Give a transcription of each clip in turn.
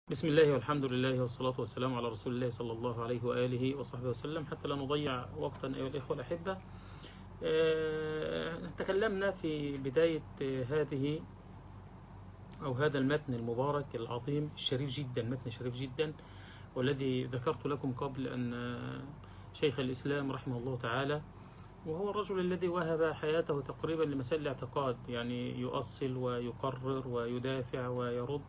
بسم الله والحمد لله والصلاة والسلام على رسول الله صلى الله عليه وآله وصحبه وسلم. حتى لا نضيع وقتا أيها الإخوة الأحبة، تكلمنا في بداية هذا المتن المبارك العظيم الشريف جدا، متن شريف جدا، والذي ذكرت لكم قبل أن شيخ الإسلام رحمه الله تعالى، وهو الرجل الذي وهب حياته تقريبا لمسائل الاعتقاد، يعني يؤصل ويقرر ويدافع ويرد،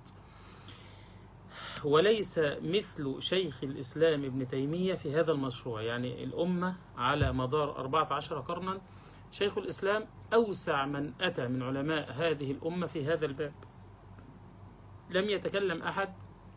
وليس مثل شيخ الإسلام ابن تيمية في هذا المشروع. يعني الأمة على مدار 14 قرنا شيخ الإسلام أوسع من أتى من علماء هذه الأمة في هذا الباب. لم يتكلم أحد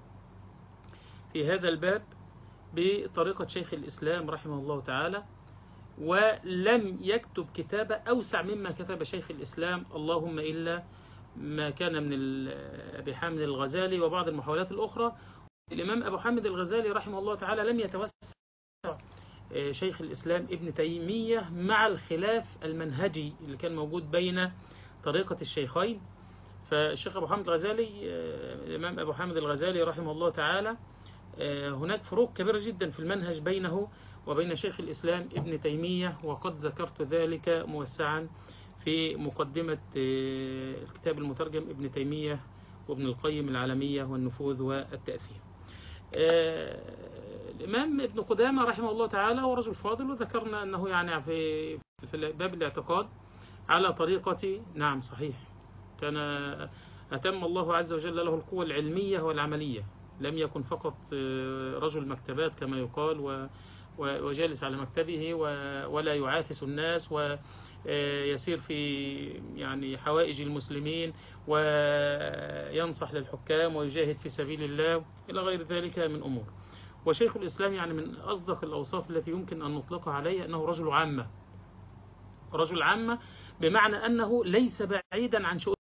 في هذا الباب بطريقة شيخ الإسلام رحمه الله تعالى، ولم يكتب كتابة أوسع مما كتب شيخ الإسلام، اللهم إلا ما كان من أبي حامد الغزالي وبعض المحاولات الأخرى. الإمام أبو حامد الغزالي رحمه الله تعالى لم يتوسع شيخ الإسلام ابن تيمية مع الخلاف المنهجي اللي كان موجود بين طريقة الشيخين. فالشيخ أبو حامد الغزالي، الإمام أبو حامد الغزالي رحمه الله تعالى، هناك فروق كبيرة جدا في المنهج بينه وبين شيخ الإسلام ابن تيمية، وقد ذكرت ذلك موسعا في مقدمة الكتاب المترجم ابن تيمية وابن القيم العالمية والنفوذ والتأثير. الإمام ابن قدامة رحمه الله تعالى هو رجل فاضل، وذكرنا أنه يعني في باب الاعتقاد على طريقة، نعم صحيح، كان أتم الله عز وجل له القوة العلمية والعملية، لم يكن فقط رجل مكتبات كما يقال وجالس على مكتبه ولا يعافس الناس ويسير في يعني حوائج المسلمين وينصح للحكام ويجاهد في سبيل الله إلى غير ذلك من أمور. وشيخ الإسلام يعني من أصدق الأوصاف التي يمكن أن نطلقها عليه أنه رجل عامة، رجل عامة بمعنى أنه ليس بعيدا عن شؤون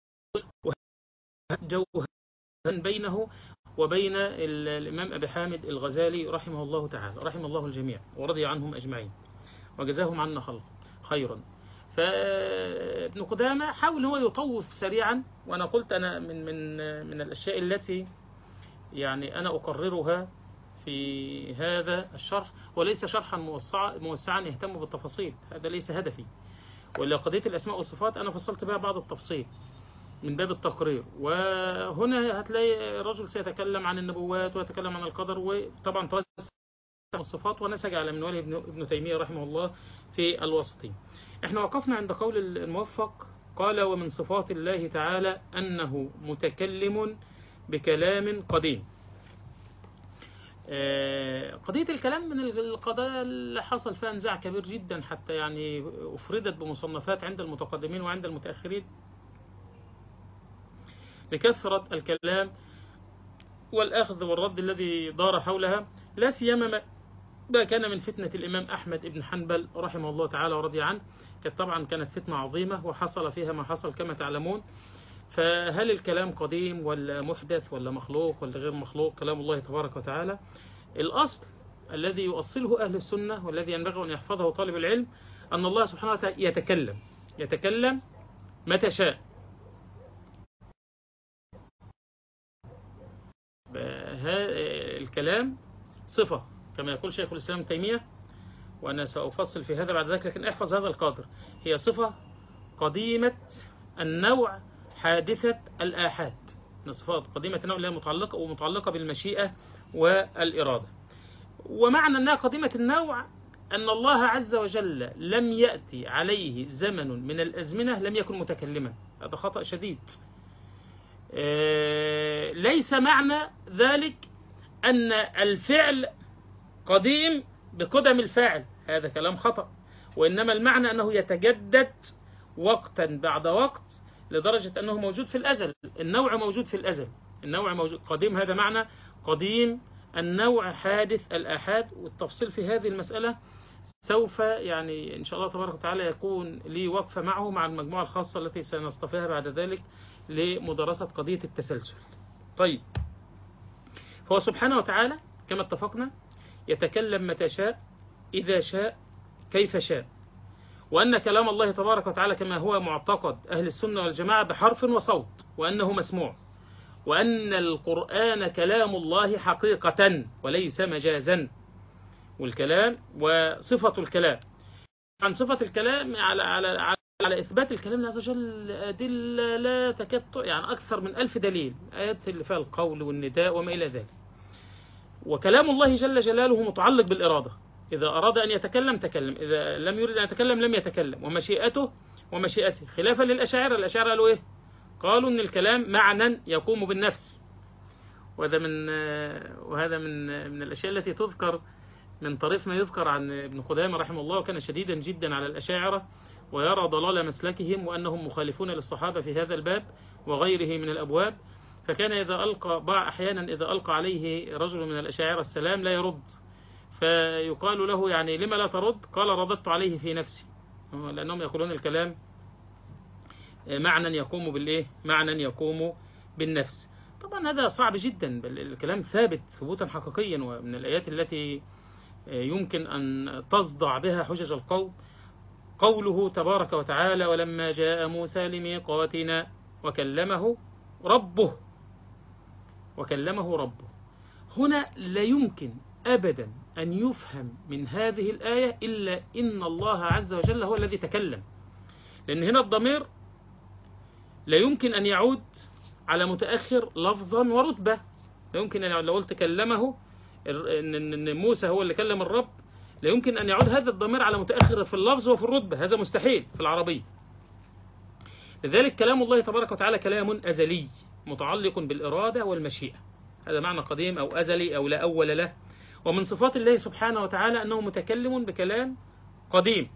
جوهر بينه وبين الإمام أبي حامد الغزالي رحمه الله تعالى، رحمه الله الجميع ورضي عنهم أجمعين وجزاهم عنا خيرا. فابن قدامة حاول هو يطوف سريعا، وأنا قلت أنا من الأشياء التي يعني أنا أقررها في هذا الشرح، وليس شرحا موسعا يهتم بالتفاصيل، هذا ليس هدفي. ولا قضية الأسماء والصفات أنا فصلت بها بعض التفصيل من باب التقرير، وهنا هتلاقي الرجل سيتكلم عن النبوات ويتكلم عن القدر، وطبعا توسع الصفات ونسج على منواله ابن تيمية رحمه الله في الوسطين. احنا وقفنا عند قول الموفق، قال: ومن صفات الله تعالى أنه متكلم بكلام قديم. قضية الكلام من القضايا اللي حصل فيها نزاع كبير جدا، حتى يعني أفردت بمصنفات عند المتقدمين وعند المتأخرين لكثرة الكلام والأخذ والرد الذي دار حولها، لا سيما ما كان من فتنة الإمام أحمد بن حنبل رحمه الله تعالى ورضي عنه. كانت فتنة عظيمة وحصل فيها ما حصل كما تعلمون. فهل الكلام قديم ولا محدث ولا مخلوق ولا غير مخلوق؟ كلام الله تبارك وتعالى. الأصل الذي يؤصله أهل السنة والذي ينبغي أن يحفظه طالب العلم أن الله سبحانه وتعالى يتكلم متى شاء. الكلام صفة كما يقول شيخ الإسلام ابن تيمية، وأنا سأفصل في هذا بعد ذلك، لكن احفظ هذا القدر: هي صفة قديمة النوع حادثة الآحاد، من الصفات قديمة النوع اللي هي متعلقة بالمشيئة والإرادة. ومعنى أنها قديمة النوع أن الله عز وجل لم يأتي عليه زمن من الأزمنة لم يكن متكلما. هذا خطأ شديد. ليس معنى ذلك أن الفعل قديم بقدم الفاعل، هذا كلام خطأ. وإنما المعنى أنه يتجدد وقتا بعد وقت لدرجة أنه موجود في الأزل. النوع موجود في الأزل، النوع موجود قديم، هذا معنى قديم النوع حادث الآحاد. والتفصيل في هذه المسألة سوف يعني إن شاء الله تبارك وتعالى يكون لي وقفة معه مع المجموعة الخاصة التي سنصطفيها بعد ذلك لمدرسة قضية التسلسل. طيب، هو سبحانه وتعالى كما اتفقنا يتكلم متى شاء، إذا شاء، كيف شاء، وأن كلام الله تبارك وتعالى كما هو معتقد أهل السنة والجماعة بحرف وصوت، وأنه مسموع، وأن القرآن كلام الله حقيقة وليس مجازا. والكلام وصفة الكلام، عن صفة الكلام على إثبات الكلام لله عز وجل أدلة لا تكاد يعني أكثر من 1000 دليل، آيات اللي فيها القول والنداء وما إلى ذلك. وكلام الله جل جلاله متعلق بالإرادة، إذا أراد أن يتكلم تكلم، إذا لم يريد أن يتكلم لم يتكلم. ومشيئته خلافا للأشاعرة. الأشاعرة قالوا إيه؟ قالوا إن الكلام معنى يقوم بالنفس. وهذا من الأشياء التي تذكر من طريف ما يذكر عن ابن قدامة رحمه الله، وكان شديدا جدا على الأشاعرة ويرى ضلال مسلكهم وأنهم مخالفون للصحابة في هذا الباب وغيره من الأبواب. فكان أحيانا إذا ألقى عليه رجل من الأشاعرة السلام لا يرد، فيقال له يعني لما لا ترد؟ قال رددت عليه في نفسي، لأنهم يقولون الكلام معنى يقوم بالإيه؟ معنى يقوم بالنفس. طبعا هذا صعب جدا، بل الكلام ثابت ثبوتا حقيقيا، ومن الآيات التي يمكن أن تصدع بها حجج القوم قوله تبارك وتعالى: ولما جاء موسى لميقاتنا وكلمه ربه. هنا لا يمكن أبدا أن يفهم من هذه الآية إلا إن الله عز وجل هو الذي تكلم، لأن هنا الضمير لا يمكن أن يعود على متأخر لفظا ورتبة. لا يمكن أن لو قلت كلمه إن موسى هو اللي كلم الرب، لا يمكن أن يعود هذا الضمير على متأخر في اللفظ وفي الرتبة، هذا مستحيل في العربية. لذلك كلام الله تبارك وتعالى كلام أزلي متعلق بالإرادة والمشيئة، هذا معنى قديم أو أزلي أو لا أول له. ومن صفات الله سبحانه وتعالى أنه متكلم بكلام قديم.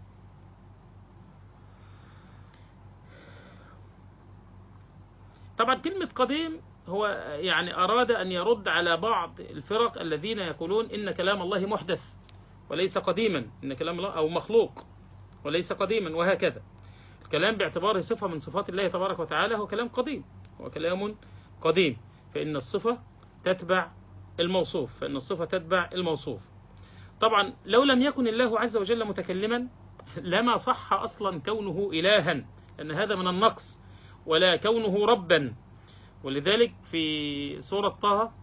طبعا كلمة قديم هو يعني أراد أن يرد على بعض الفرق الذين يقولون إن كلام الله محدث وليس قديما، إن كلام الله أو مخلوق وليس قديما، وهكذا. الكلام باعتباره صفة من صفات الله تبارك وتعالى هو كلام قديم، هو كلام قديم، فإن الصفة تتبع الموصوف. طبعا لو لم يكن الله عز وجل متكلما لما صح أصلا كونه إلها، لأن هذا من النقص، ولا كونه ربا. ولذلك في سورة طه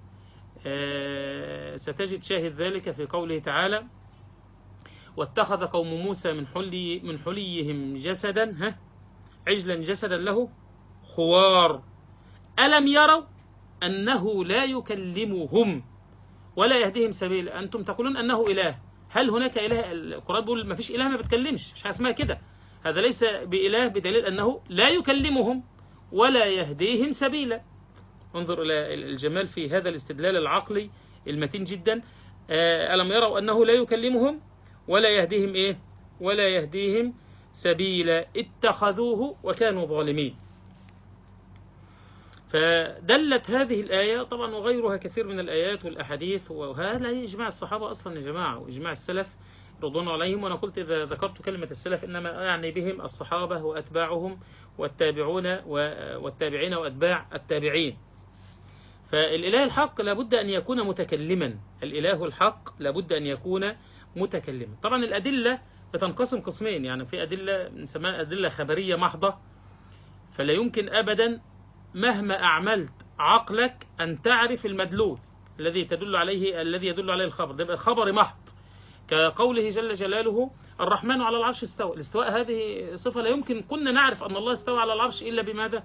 ستجد شاهد ذلك في قوله تعالى: واتخذ قوم موسى من حليهم جسدا عجلا جسدا له خوار ألم يروا أنه لا يكلمهم ولا يهديهم سبيلا. أنتم تقولون أنه إله، هل هناك إله؟ القرآن بيقول ما فيش إله ما بتكلمش، مش اسمها كده. هذا ليس بإله بدليل أنه لا يكلمهم ولا يهديهم سبيلا. انظر إلى الجمال في هذا الاستدلال العقلي المتين جدا. ألم يروا أنه لا يكلمهم ولا يهديهم ولا يهديهم سبيلا اتخذوه وكانوا ظالمين. فدلت هذه الآية طبعا وغيرها كثير من الآيات والأحاديث، وهذا إجماع الصحابة أصلا يا جماعة، وإجماع السلف رضوان عليهم. وأنا قلت إذا ذكرت كلمة السلف إنما يعني بهم الصحابة وأتباعهم والتابعين وأتباع التابعين. فالإله الحق لابد أن يكون متكلما، الإله الحق لابد أن يكون متكلما. طبعا الأدلة بتنقسم قسمين، يعني في أدلة نسميها أدلة خبرية محضة، فلا يمكن أبدا مهما أعملت عقلك أن تعرف المدلول الذي يدل عليه الخبر، ده يبقى خبر محض، كقوله جل جلاله: الرحمن على العرش استوى. الاستواء هذه صفة لا يمكن كنا نعرف أن الله استوى على العرش إلا بماذا؟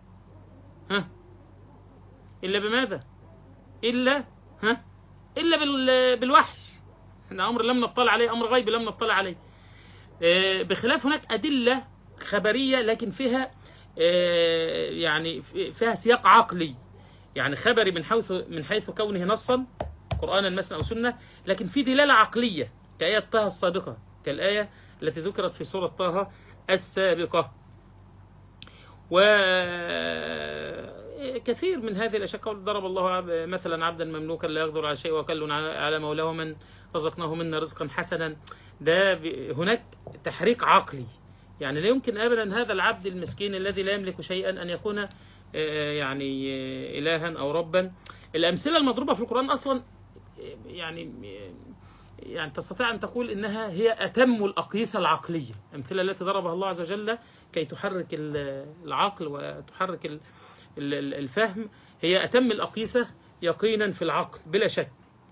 إلا بالوحي. إحنا أمر لم نطلع عليه، أمر غيب لم نطلع عليه. بخلاف هناك أدلة خبرية لكن فيها يعني فيها سياق عقلي، يعني خبري من حيث كونه نصا قرآنا مثلا أو سنة، لكن في دلالة عقلية كآية طه السابقة، كالآية التي ذكرت في سورة طه السابقة. وكثير من هذه الأشياء، قول ضرب الله مثلا عبدا مملوكا لا يقدر على شيء وكل على مولاه من رزقناه منا رزقا حسنا. ده هناك تحريك عقلي، يعني لا يمكن أبدا هذا العبد المسكين الذي لا يملك شيئا أن يكون يعني إلها أو ربا. الأمثلة المضروبة في القرآن أصلا يعني تستطيع أن تقول إنها هي أتم الأقيسة العقلية، الأمثلة التي ضربها الله عز وجل كي تحرك العقل وتحرك الفهم هي أتم الأقيسة يقينا في العقل بلا شك.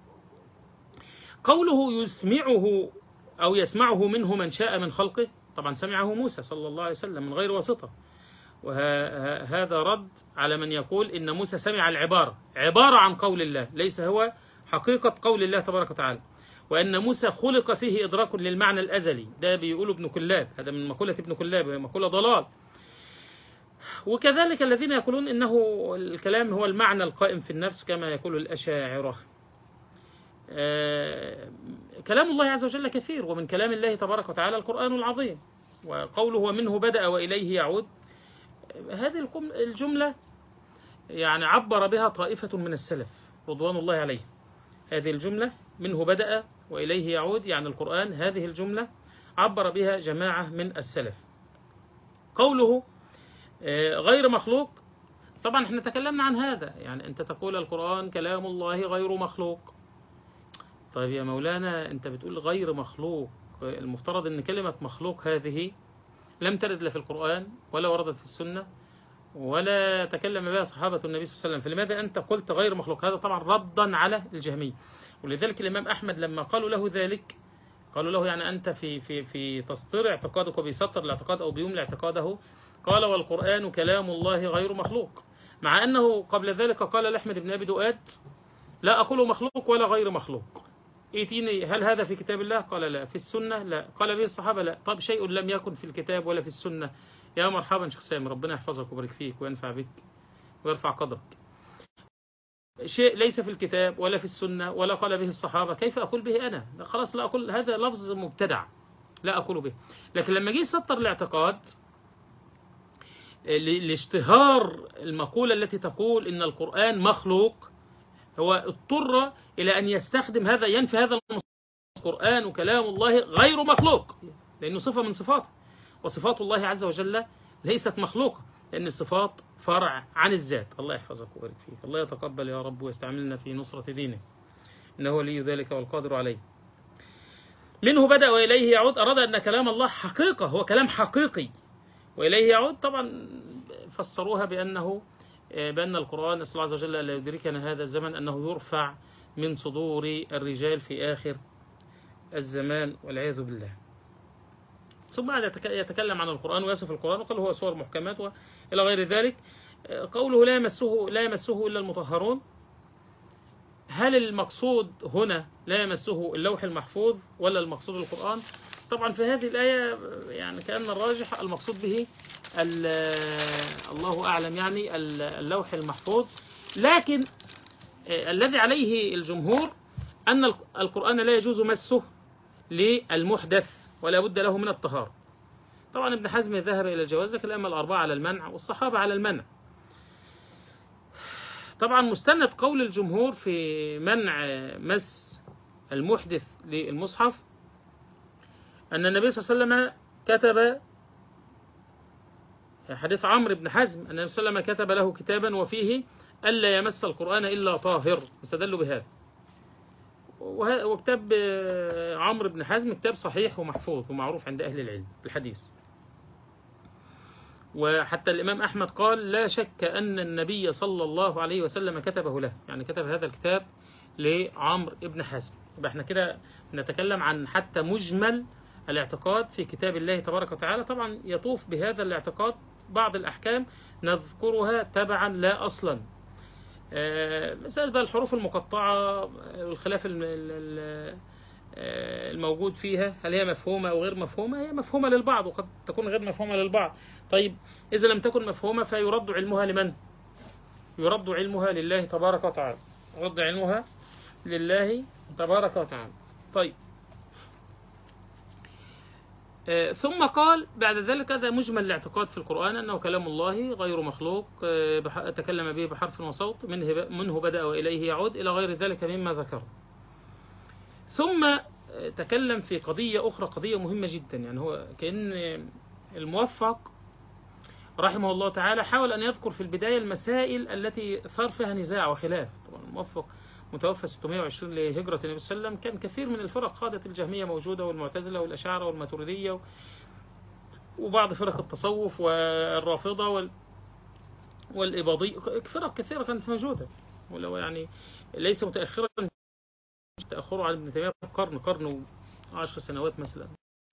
قوله يسمعه أو يسمعه منه من شاء من خلقه، طبعا سمعه موسى صلى الله عليه وسلم من غير واسطة، وهذا رد على من يقول إن موسى سمع العبارة عبارة عن قول الله، ليس هو حقيقة قول الله تبارك وتعالى، وأن موسى خلق فيه إدراك للمعنى الأزلي. ده بيقوله ابن كلاب، هذا من مقولة ابن كلاب، وهي مقولة ضلال. وكذلك الذين يقولون إنه الكلام هو المعنى القائم في النفس كما يقول الأشاعرة. كلام الله عز وجل كثير، ومن كلام الله تبارك وتعالى القرآن العظيم، وقوله ومنه بدأ وإليه يعود، هذه الجملة يعني عبر بها طائفة من السلف رضوان الله عليه. هذه الجملة منه بدأ وإليه يعود يعني القرآن، هذه الجملة عبر بها جماعة من السلف. قوله غير مخلوق، طبعا احنا تكلمنا عن هذا، يعني أنت تقول القرآن كلام الله غير مخلوق. طيب يا مولانا أنت بتقول غير مخلوق، المفترض أن كلمة مخلوق هذه لم ترد لا في القرآن ولا وردت في السنة ولا تكلم بها صحابة النبي صلى الله عليه وسلم، فلماذا أنت قلت غير مخلوق؟ هذا طبعا ردا على الجهمية. ولذلك الإمام أحمد لما قالوا له ذلك، قالوا له يعني أنت في تسطير اعتقادك وبيسطر الاعتقاد أو بيملى اعتقاده، قال والقرآن كلام الله غير مخلوق، مع أنه قبل ذلك قال لأحمد بن أبي دؤاد لا أقول مخلوق ولا غير مخلوق، ائتيني هل هذا في كتاب الله؟ قال لا. في السنة؟ لا. قال به الصحابة؟ لا. طب شيء لم يكن في الكتاب ولا في السنة، يا مرحبا شيخ سامي، ربنا يحفظك ويبارك فيك وينفع بك ويرفع قدرك. شيء ليس في الكتاب ولا في السنة ولا قال به الصحابة، كيف أقول به أنا؟ خلاص لا أقول، هذا لفظ مبتدع لا أقول به. لكن لما جه يسطر الاعتقاد لاشتهار المقولة التي تقول إن القرآن مخلوق، هو اضطر إلى أن يستخدم هذا، ينفي هذا القرآن وكلام الله غير مخلوق، لأنه صفة من صفاته، وصفات الله عز وجل ليست مخلوقة، لأن الصفات فرع عن الذات. الله يحفظك ويبارك فيك، الله يتقبل يا رب ويستعملنا في نصرة دينه، إنه ولي ذلك والقادر عليه. منه بدأ وإليه يعود، أراد أن كلام الله حقيقة، هو كلام حقيقي، وإليه يعود طبعا فسروها بأن القرآن نسأل الله عز وجل لا يدركنا هذا الزمن أنه يرفع من صدور الرجال في آخر الزمان والعياذ بالله. ثم بعد يتكلم عن القرآن ويصف القرآن وقال هو سور محكمات وإلى غير ذلك. قوله لا يمسه إلا المطهرون، هل المقصود هنا لا يمسه اللوح المحفوظ ولا المقصود القرآن؟ طبعا في هذه الآية يعني كأن الراجح المقصود به الله أعلم يعني اللوح المحفوظ، لكن الذي عليه الجمهور أن القرآن لا يجوز مسه للمحدث ولا بد له من الطهارة. طبعا ابن حزم ذهب إلى الجواز، لكن الأئمة الأربعة على المنع والصحابة على المنع. طبعا مستند قول الجمهور في منع مس المحدث للمصحف أن النبي صلى الله عليه وسلم كتب، حديث عمرو بن حزم أن النبي صلى الله عليه وسلم كتب له كتابا وفيه ألا يمس القرآن إلا طاهر، استدلوا بهذا. وكتاب عمرو بن حزم كتاب صحيح ومحفوظ ومعروف عند أهل العلم بالحديث. وحتى الإمام أحمد قال لا شك أن النبي صلى الله عليه وسلم كتبه له، يعني كتب هذا الكتاب لعمرو بن حزم. يبقى احنا كده نتكلم عن حتى مجمل الاعتقاد في كتاب الله تبارك وتعالى. طبعا يطوف بهذا الاعتقاد بعض الأحكام نذكرها تبعا لا أصلا. مسألة بقى الحروف المقطعة والخلاف الموجود فيها، هل هي مفهومة أو غير مفهومة؟ هي مفهومة للبعض وقد تكون غير مفهومة للبعض. طيب إذا لم تكن مفهومة فيرد علمها لمن؟ يرد علمها لله تبارك وتعالى، يرد علمها لله تبارك وتعالى. طيب ثم قال بعد ذلك هذا مجمل الاعتقاد في القرآن أنه كلام الله غير مخلوق، تكلم به بحرف وصوت، منه بدأ وإليه يعود إلى غير ذلك مما ذكر. ثم تكلم في قضية أخرى، قضية مهمة جدا، يعني هو كأن الموفق رحمه الله تعالى حاول أن يذكر في البداية المسائل التي ثار فيها نزاع وخلاف. طبعا الموفق متوفى 620 لهجرة النبي صلى الله عليه وسلم، كان كثير من الفرق خاضت، الجهمية موجودة والمعتزلة والأشاعرة والماتريدية وبعض فرق التصوف والرافضة والإباضي، فرق كثيرة كانت موجودة، ولو يعني ليس متأخرا، تأخره عن ابن تيمية قرن و10 سنوات مثلا،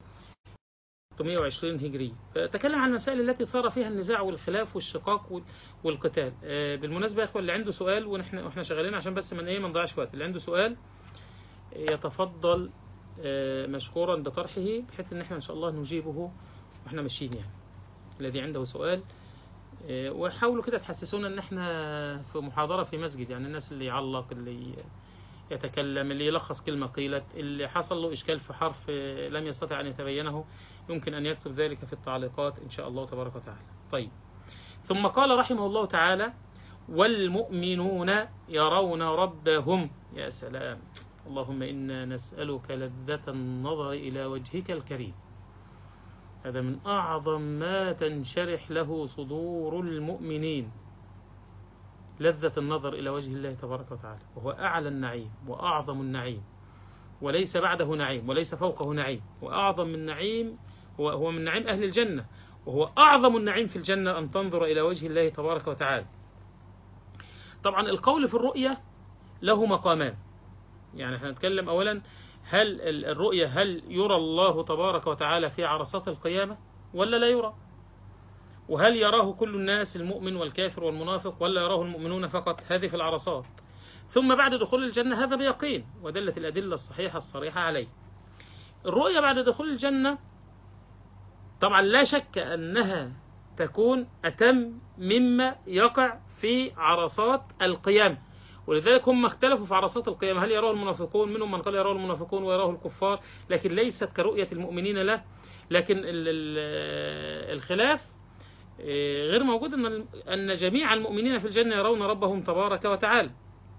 620 هجري. فتكلم عن المسائل التي ثار فيها النزاع والخلاف والشقاق والقتال. بالمناسبة يا اخوة، اللي عنده سؤال واحنا شغالين عشان بس ما نضيعش وقت، اللي عنده سؤال يتفضل مشكورا بطرحه، بحيث ان احنا ان شاء الله نجيبه واحنا ماشيين يعني. الذي عنده سؤال، وحاولوا كده تحسسونا ان احنا في محاضرة في مسجد، يعني الناس اللي يعلق، اللي يتكلم، اللي يلخص كلمة قيلت، اللي حصل له إشكال في حرف لم يستطع أن يتبينه، يمكن أن يكتب ذلك في التعليقات إن شاء الله تبارك وتعالى. طيب، ثم قال رحمه الله تعالى: والمؤمنون يرون ربهم. يا سلام، اللهم إنا نسألك لذة النظر إلى وجهك الكريم. هذا من أعظم ما تنشرح له صدور المؤمنين، لذة النظر إلى وجه الله تبارك وتعالى، وهو أعلى النعيم وأعظم النعيم، وليس بعده نعيم وليس فوقه نعيم، وأعظم من نعيم هو من نعيم أهل الجنة، وهو أعظم النعيم في الجنة أن تنظر إلى وجه الله تبارك وتعالى. طبعا القول في الرؤية له مقامان، يعني احنا نتكلم أولا، هل الرؤية هل يرى الله تبارك وتعالى في عرصات القيامة ولا لا يرى؟ وهل يراه كل الناس، المؤمن والكافر والمنافق، ولا يراه المؤمنون فقط؟ هذه في العرصات. ثم بعد دخول الجنة، هذا بيقين، ودلت الأدلة الصحيحة الصريحة عليه. الرؤية بعد دخول الجنة طبعا لا شك أنها تكون أتم مما يقع في عرصات القيامة، ولذلك هم اختلفوا في عرصات القيامة، هل يراه المنافقون؟ منهم من قال يراه المنافقون ويراه الكفار، لكن ليست كرؤية المؤمنين له. لكن الخلاف غير موجود أن جميع المؤمنين في الجنة يرون ربهم تبارك وتعالى.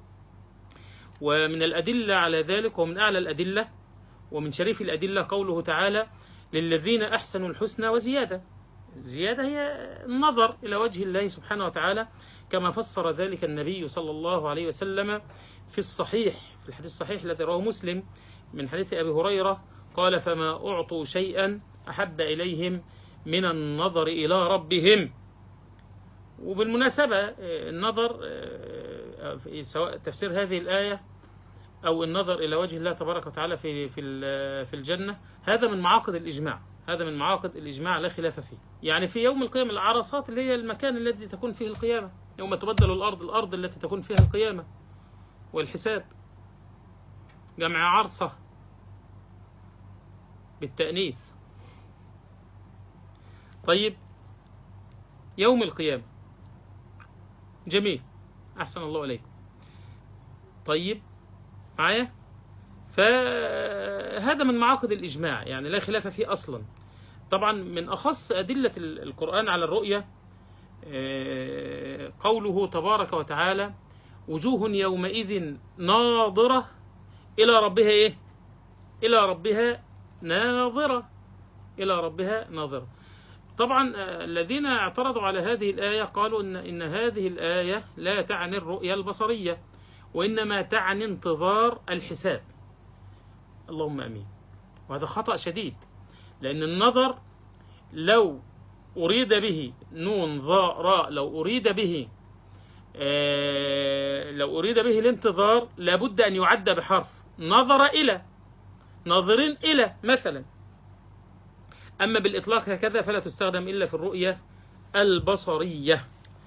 ومن الأدلة على ذلك، ومن أعلى الأدلة ومن شريف الأدلة، قوله تعالى: للذين أحسنوا الحسنى وزيادة. الزيادة هي النظر إلى وجه الله سبحانه وتعالى، كما فسر ذلك النبي صلى الله عليه وسلم في الصحيح، في الحديث الصحيح الذي رواه مسلم من حديث أبي هريرة قال: فما أعطوا شيئا أحب إليهم من النظر إلى ربهم. وبالمناسبة النظر، سواء تفسير هذه الآية أو النظر إلى وجه الله تبارك وتعالى في الجنة، هذا من معاقد الإجماع، هذا من معاقد الإجماع لا خلاف فيه. يعني في يوم القيامة، العرصات اللي هي المكان الذي تكون فيه القيامة، يوم تبدل الأرض التي تكون فيها القيامة والحساب، جمع عرصة بالتأنيث. طيب، يوم القيامة، جميل، أحسن الله عليكم. طيب معايا؟ فهذا من معاقد الإجماع، يعني لا خلاف فيه أصلا. طبعا من أخص أدلة القرآن على الرؤية قوله تبارك وتعالى: وجوه يومئذ ناظرة إلى ربها إيه؟ إلى ربها ناظرة، إلى ربها ناظرة. طبعا الذين اعترضوا على هذه الآية قالوا إن هذه الآية لا تعني الرؤية البصرية، وإنما تعني انتظار الحساب. اللهم أمين. وهذا خطأ شديد، لأن النظر لو أريد به نون ظاء راء، لو أريد به الانتظار، لابد أن يعد بحرف نظر إلى، ناظرين إلى مثلا. أما بالإطلاق هكذا فلا تستخدم إلا في الرؤية البصرية.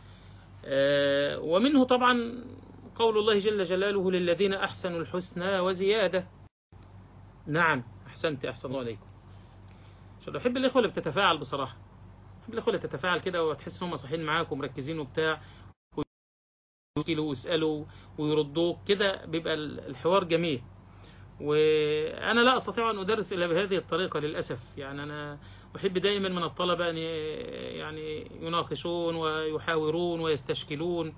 ومنه طبعا قول الله جل جلاله: للذين أحسنوا الحسنى وزيادة. نعم، أحسنت، أحسن الله عليكم. عشان أحب الإخوة اللي بتتفاعل، بصراحة أحب الإخوة اللي تتفاعل كده وتحس إنهم صحيين معاك ومركزين وبتاع، ويسألوا ويسألوا ويردوك كده، بيبقى الحوار جميل. وأنا لا أستطيع أن أدرس إلا بهذه الطريقة للأسف. يعني أنا أحب دائما من الطلبة أن يعني يناقشون ويحاورون ويستشكلون،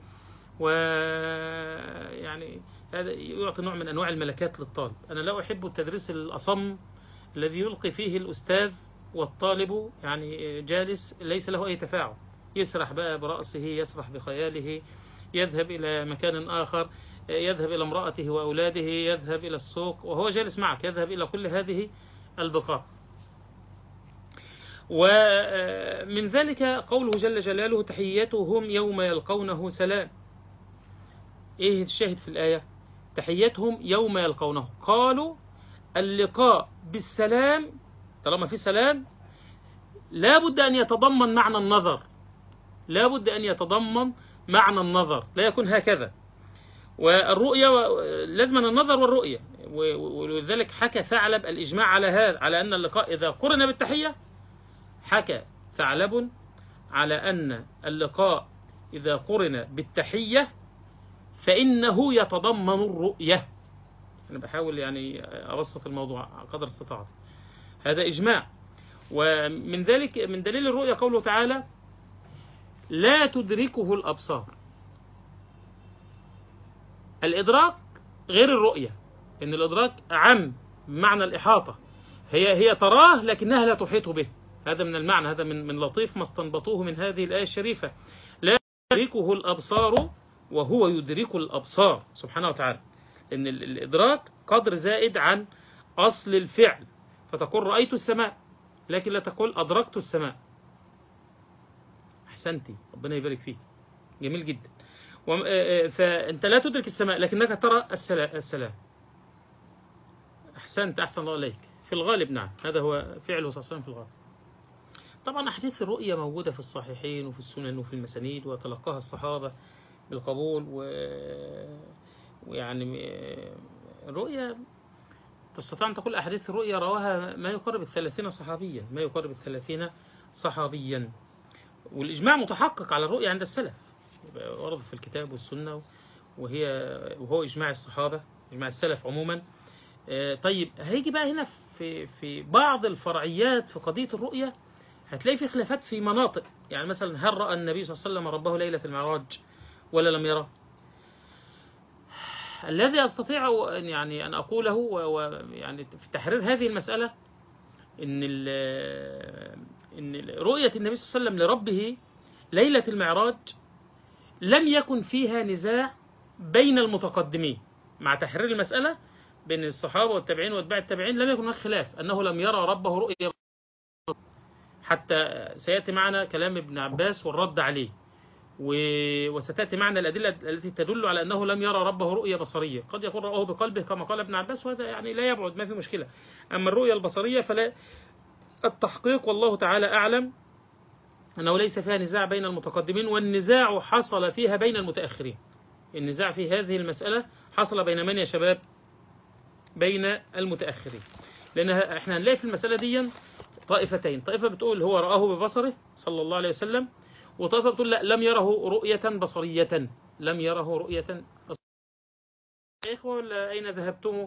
ويعني هذا يعطي نوع من أنواع الملكات للطالب. أنا لا أحب التدريس الأصم الذي يلقي فيه الأستاذ والطالب يعني جالس ليس له أي تفاعل، يسرح بقى برأسه، يسرح بخياله، يذهب إلى مكان آخر، يذهب إلى امرأته وأولاده، يذهب إلى السوق وهو جالس معك، يذهب إلى كل هذه البقاع. ومن ذلك قوله جل جلاله تحيتهم يوم يلقونه سلام. إيه الشاهد في الآية؟ تحيتهم يوم يلقونه، قالوا اللقاء بالسلام طالما في سلام لا بد أن يتضمن معنى النظر، لا بد أن يتضمن معنى النظر، لا يكون هكذا. والرؤية لازم النظر والرؤية، ولذلك حكى ثعلب الإجماع على هذا، على أن اللقاء إذا قرن بالتحية، حكى ثعلب على أن اللقاء إذا قرن بالتحية فإنه يتضمن الرؤية. أنا بحاول يعني أبسط الموضوع قدر استطاعتي. هذا إجماع. ومن ذلك من دليل الرؤية قوله تعالى لا تدركه الأبصار. الإدراك غير الرؤية، إن الإدراك أعم بمعنى الإحاطة، هي تراه لكنها لا تحيط به. هذا من المعنى، هذا من لطيف ما استنبطوه من هذه الآية الشريفة. لا تدركه الأبصار وهو يدرك الأبصار سبحانه وتعالى. إن الإدراك قدر زائد عن أصل الفعل، فتقول رأيت السماء لكن لا تقول أدركت السماء. أحسنتي، ربنا يبارك فيك، جميل جدا. فأنت لا تدرك السماء لكنك ترى السلام. أحسنت، أحسن الله إليك. في الغالب نعم، هذا هو فعله صلى الله عليه وسلم في الغالب. طبعا أحاديث الرؤية موجودة في الصحيحين وفي السنن وفي المسانيد، وتلقاها الصحابة بالقبول. ويعني الرؤية تستطيع أن تقول أحاديث الرؤية رواها ما يقارب 30 صحابيا، ما يقارب 30 صحابيا. والإجماع متحقق على الرؤية عند السلف، ورد في الكتاب والسنة، وهو إجماع الصحابة، إجماع السلف عموما. طيب هيجي بقى هنا في بعض الفرعيات في قضية الرؤية هتلاقي في خلافات في مناطق. يعني مثلا هل رأى النبي صلى الله عليه وسلم ربه ليلة المعراج ولا لم يره؟ الذي أستطيع أن أقوله ويعني في تحرير هذه المسألة إن رؤية النبي صلى الله عليه وسلم لربه ليلة المعراج لم يكن فيها نزاع بين المتقدمين. مع تحرير المسألة بين الصحابة والتابعين واتباع التابعين لم يكن هناك خلاف أنه لم يرى ربه رؤية، حتى سيأتي معنا كلام ابن عباس والرد عليه، وستأتي معنا الأدلة التي تدل على أنه لم يرى ربه رؤية بصرية. قد يكون رآه بقلبه كما قال ابن عباس، وهذا يعني لا يبعد، ما في مشكلة. أما الرؤية البصرية فلا، التحقيق والله تعالى أعلم أنه ليس فيها نزاع بين المتقدمين، والنزاع حصل فيها بين المتأخرين. النزاع في هذه المسألة حصل بين من يا شباب؟ بين المتأخرين. لأن احنا هنلاقي في المسألة دي طائفتين، طائفة بتقول هو رآه ببصره صلى الله عليه وسلم، وطائفة بتقول لا، لم يره رؤية بصرية، لم يره رؤية بصرية. يا إخوة أين ذهبتم؟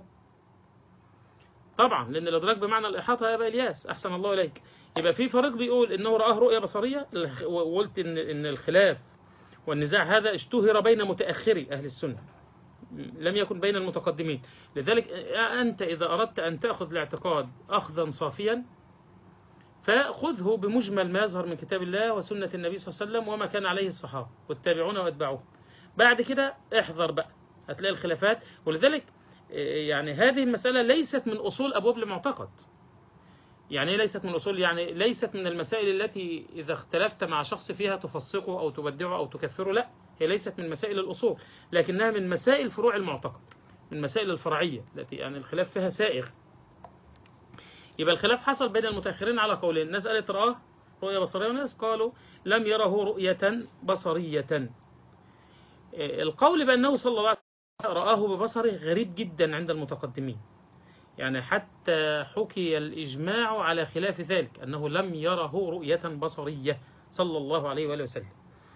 طبعا لأن الإدراك بمعنى الإحاطة يا أبا إلياس، أحسن الله إليك. يبقى في فريق بيقول إنه رآه رؤية بصرية، وقلت إن الخلاف والنزاع هذا اشتهر بين متأخري أهل السنة، لم يكن بين المتقدمين. لذلك أنت إذا أردت أن تأخذ الاعتقاد أخذا صافيا فخذه بمجمل ما يظهر من كتاب الله وسنة النبي صلى الله عليه وسلم وما كان عليه الصحابة والتابعون واتبعوه. بعد كده احذر بقى، هتلاقي الخلافات. ولذلك يعني هذه المسألة ليست من أصول أبواب المعتقد. يعني ليست من أصول، يعني ليست من المسائل التي إذا اختلفت مع شخص فيها تفسقه أو تبدعه أو تكفره، لا، هي ليست من مسائل الأصول، لكنها من مسائل فروع المعتقد، من مسائل الفرعية التي يعني الخلاف فيها سائغ. يبقى الخلاف حصل بين المتأخرين على قولين، ناس قالت رآه رؤية بصرية، وناس قالوا لم يره رؤية بصرية. القول بأنه صلى الله عليه وسلم رآه ببصره غريب جدا عند المتقدمين، يعني حتى حكي الإجماع على خلاف ذلك، أنه لم يره رؤية بصرية صلى الله عليه وآله وسلم.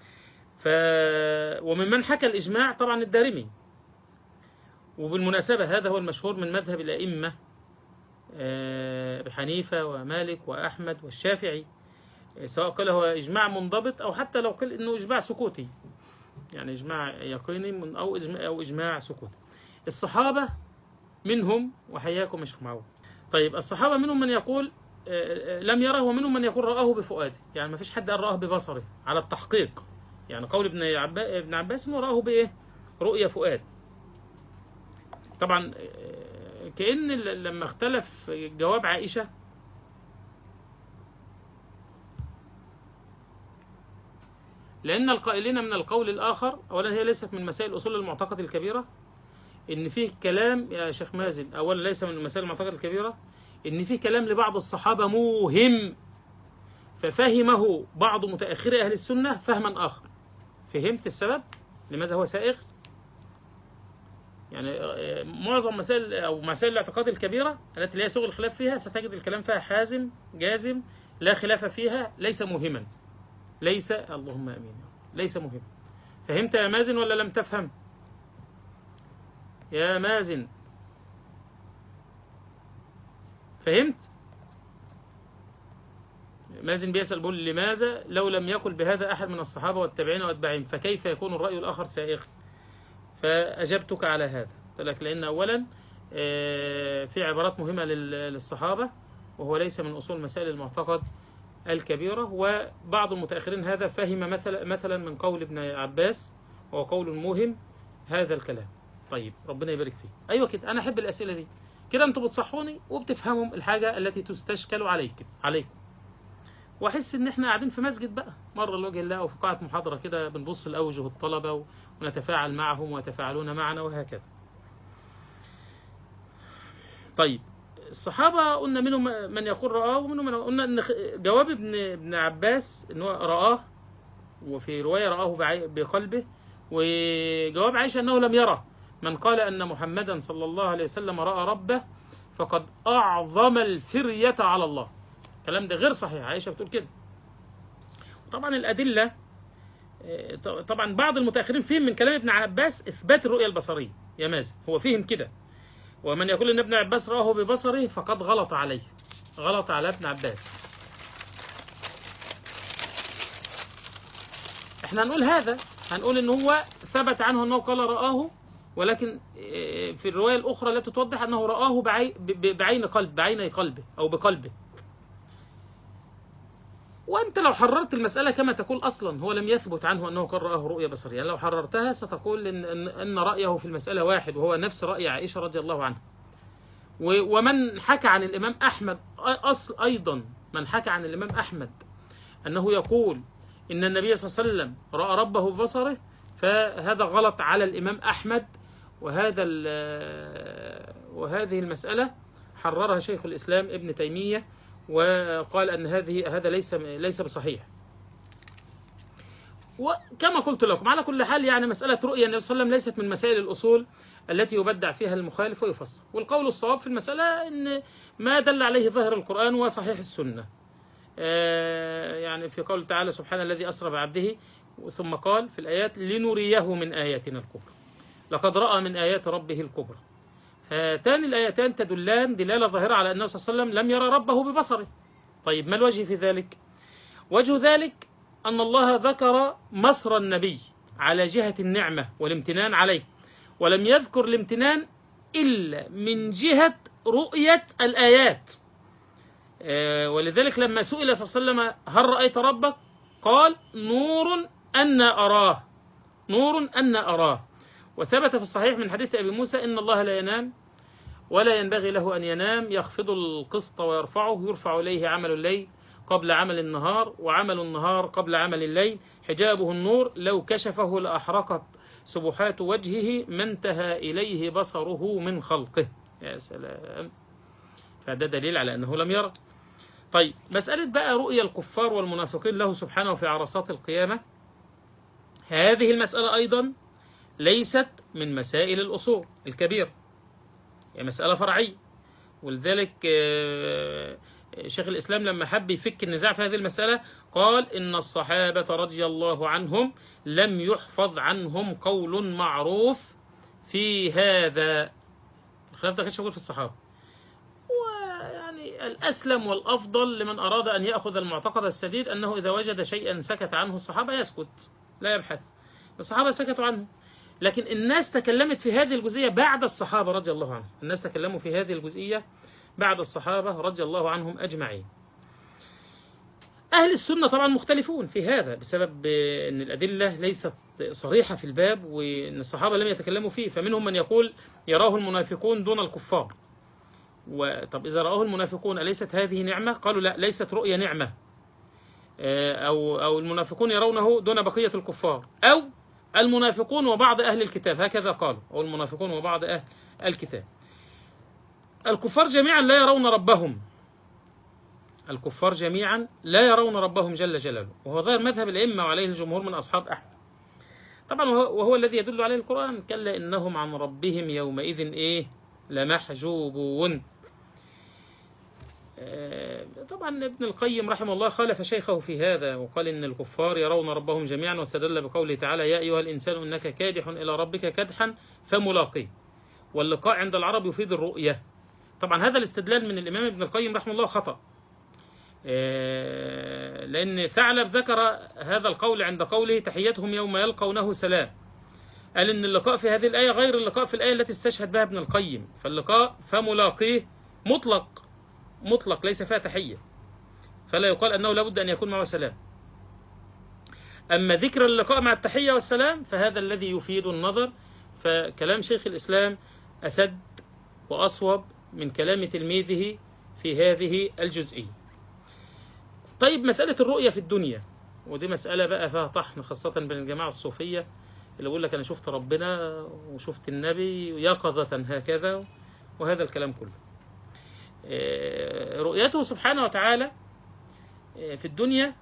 وممن حكى الإجماع طبعا الدارمي. وبالمناسبة هذا هو المشهور من مذهب الأئمة أبي حنيفة ومالك وأحمد والشافعي، سواء قال هو إجماع منضبط أو حتى لو قال إنه إجماع سكوتي، يعني إجماع يقيني أو إجماع سكوتي. الصحابة منهم، وحياكم مش معه. طيب الصحابة منهم من يقول لم يره، ومنهم من يقول رآه بفؤاده، يعني ما فيش حد قال رآه ببصره على التحقيق. يعني قول ابن عباس انه رآه بايه؟ رؤية فؤاد. طبعا كأن لما اختلف جواب عائشة لأن القائلين من القول الآخر، أولا هي ليست من مسائل أصول المعتقد الكبيرة، إن فيه كلام يا شيخ مازن، أولا ليس من مسائل المعتقد الكبيرة إن فيه كلام لبعض الصحابة موهم، ففهمه بعض متأخري أهل السنة فهما آخر. فهمت السبب لماذا هو سائغ؟ يعني معظم مسائل أو مسائل الاعتقاد الكبيرة التي لا يسوغ الخلاف فيها ستجد الكلام فيها حازم جازم، لا خلاف فيها، ليس مهما، ليس، اللهم امين، ليس مهم. فهمت يا مازن ولا لم تفهم؟ يا مازن فهمت؟ مازن بيسأل بيقول لماذا لو لم يقل بهذا أحد من الصحابة والتابعين وأتباعهم فكيف يكون الرأي الآخر سائغ؟ فأجبتك على هذا، قلت لك لأن أولا في عبارات مهمة للصحابة، وهو ليس من أصول مسائل المعتقد الكبيرة، وبعض المتأخرين هذا فهم مثلا من قول ابن عباس، وهو قول موهم هذا الكلام. طيب ربنا يبارك فيك. أيوة كده، أنا أحب الأسئلة دي كده، أنتوا بتصحوني وبتفهموا الحاجة التي تستشكل عليكم، وأحس إن إحنا قاعدين في مسجد بقى مرة لوجه الله، وفي قاعة محاضرة كده بنبص لأوجه الطلبة ونتفاعل معهم ويتفاعلون معنا وهكذا. طيب الصحابة قلنا منهم من يقول رآه، ومنهم من قلنا إن جواب ابن عباس إن هو رآه، وفي رواية رآه بقلبه، وجواب عائشة أنه لم يره. من قال أن محمدا صلى الله عليه وسلم رأى ربه فقد أعظم الفرية على الله. الكلام ده غير صحيح، عائشة بتقول كده. طبعا الأدلة، طبعا بعض المتأخرين فهم من كلام ابن عباس إثبات الرؤية البصرية يا مازن، هو فهم كده. ومن يقول أن ابن عباس رآه ببصره فقد غلط عليه، غلط على ابن عباس. احنا هنقول هذا، هنقول ان هو ثبت عنه انه قال رآه، ولكن في الرواية الأخرى التي توضح أنه رآه بعيني قلبه أو بقلبه. وأنت لو حررت المسألة كما تقول أصلا هو لم يثبت عنه أنه قال رآه رؤية بصرية، يعني لو حررتها ستقول إن رأيه في المسألة واحد، وهو نفس رأي عائشة رضي الله عنها. ومن حكى عن الإمام أحمد أيضا، من حكى عن الإمام أحمد أنه يقول إن النبي صلى الله عليه وسلم رأى ربه ببصره، فهذا غلط على الإمام أحمد. وهذه المسألة حررها شيخ الإسلام ابن تيمية، وقال أن هذا ليس بصحيح. وكما قلت لكم على كل حال، يعني مسألة رؤية النبي صلى الله عليه وسلم ليست من مسائل الأصول التي يبدع فيها المخالف ويفصل. والقول الصواب في المسألة أن ما دل عليه ظاهر القرآن وصحيح السنة. يعني في قول تعالى سبحان الذي أسرى بعبده، ثم قال في الآيات لنريه من آياتنا الكبرى، لقد رأى من آيات ربه الكبرى. هاتان الآيتان تدلان دلالة ظاهرة على أنه صلى الله عليه وسلم لم يرى ربه ببصره. طيب ما الوجه في ذلك؟ وجه ذلك أن الله ذكر مصر النبي على جهة النعمة والامتنان عليه، ولم يذكر الامتنان إلا من جهة رؤية الآيات. ولذلك لما سئل صلى الله عليه وسلم هل رأيت ربك؟ قال نور أنا أراه، نور أنا أراه. وثبت في الصحيح من حديث أبي موسى إن الله لا ينام ولا ينبغي له أن ينام، يخفض القسط ويرفعه، يرفع إليه عمل الليل قبل عمل النهار، وعمل النهار قبل عمل الليل، حجابه النور، لو كشفه لأحرقت سبحات وجهه ما انتهى إليه بصره من خلقه. يا سلام، فده دليل على أنه لم يرى. طيب مسألة بقى رؤيا الكفار والمنافقين له سبحانه في عرصات القيامة، هذه المسألة أيضا ليست من مسائل الأصول الكبيرة، هي مسألة فرعية. ولذلك شيخ الإسلام لما حب يفك النزاع في هذه المسألة قال إن الصحابة رضي الله عنهم لم يحفظ عنهم قول معروف في هذا. الخلاف ده كانش موجود في الصحابة. ويعني الأسلم والأفضل لمن أراد أن يأخذ المعتقد السديد أنه إذا وجد شيئا سكت عنه الصحابة يسكت، لا يبحث. الصحابة سكتوا عنه، لكن الناس تكلمت في هذه الجزئية بعد الصحابة رضي الله عنهم. الناس تكلموا في هذه الجزئية بعد الصحابة رضي الله عنهم أجمعين. أهل السنة طبعا مختلفون في هذا بسبب أن الأدلة ليست صريحة في الباب، وأن الصحابة لم يتكلموا فيه. فمنهم من يقول يراه المنافقون دون الكفار. طب إذا رآه المنافقون أليست هذه نعمة؟ قالوا لا، ليست رؤية نعمة. أو المنافقون يرونه دون بقية الكفار، أو المنافقون وبعض أهل الكتاب، هكذا قالوا، أو المنافقون وبعض أهل الكتاب. الكفار جميعا لا يرون ربهم، الكفار جميعا لا يرون ربهم جل جلاله، وهو ظاهر مذهب الأئمة وعليه الجمهور من أصحاب أحمد طبعا، وهو الذي يدل عليه القرآن: كلا إنهم عن ربهم يومئذ لمحجوبون. طبعا ابن القيم رحمه الله خالف شيخه في هذا، وقال إن الكفار يرون ربهم جميعا، واستدل بقوله تعالى: يا أيها الإنسان إنك كادح إلى ربك كدحا فملاقيه. واللقاء عند العرب يفيد الرؤية. طبعا هذا الاستدلال من الإمام ابن القيم رحمه الله خطأ، لأن ثعلب ذكر هذا القول عند قوله: تحيتهم يوم يلقونه سلام. قال إن اللقاء في هذه الآية غير اللقاء في الآية التي استشهد بها ابن القيم، فاللقاء فملاقيه مطلق ليس فيها تحية، فلا يقال أنه لابد أن يكون معه سلام. أما ذكر اللقاء مع التحية والسلام فهذا الذي يفيد النظر. فكلام شيخ الإسلام أسد وأصوب من كلام تلميذه في هذه الجزئية. طيب، مسألة الرؤية في الدنيا، ودي مسألة بقى فيها طحن، خاصة بين الجماعة الصوفية اللي بيقول لك أنا شفت ربنا وشفت النبي يقظة هكذا، وهذا الكلام كله. رؤيته سبحانه وتعالى في الدنيا،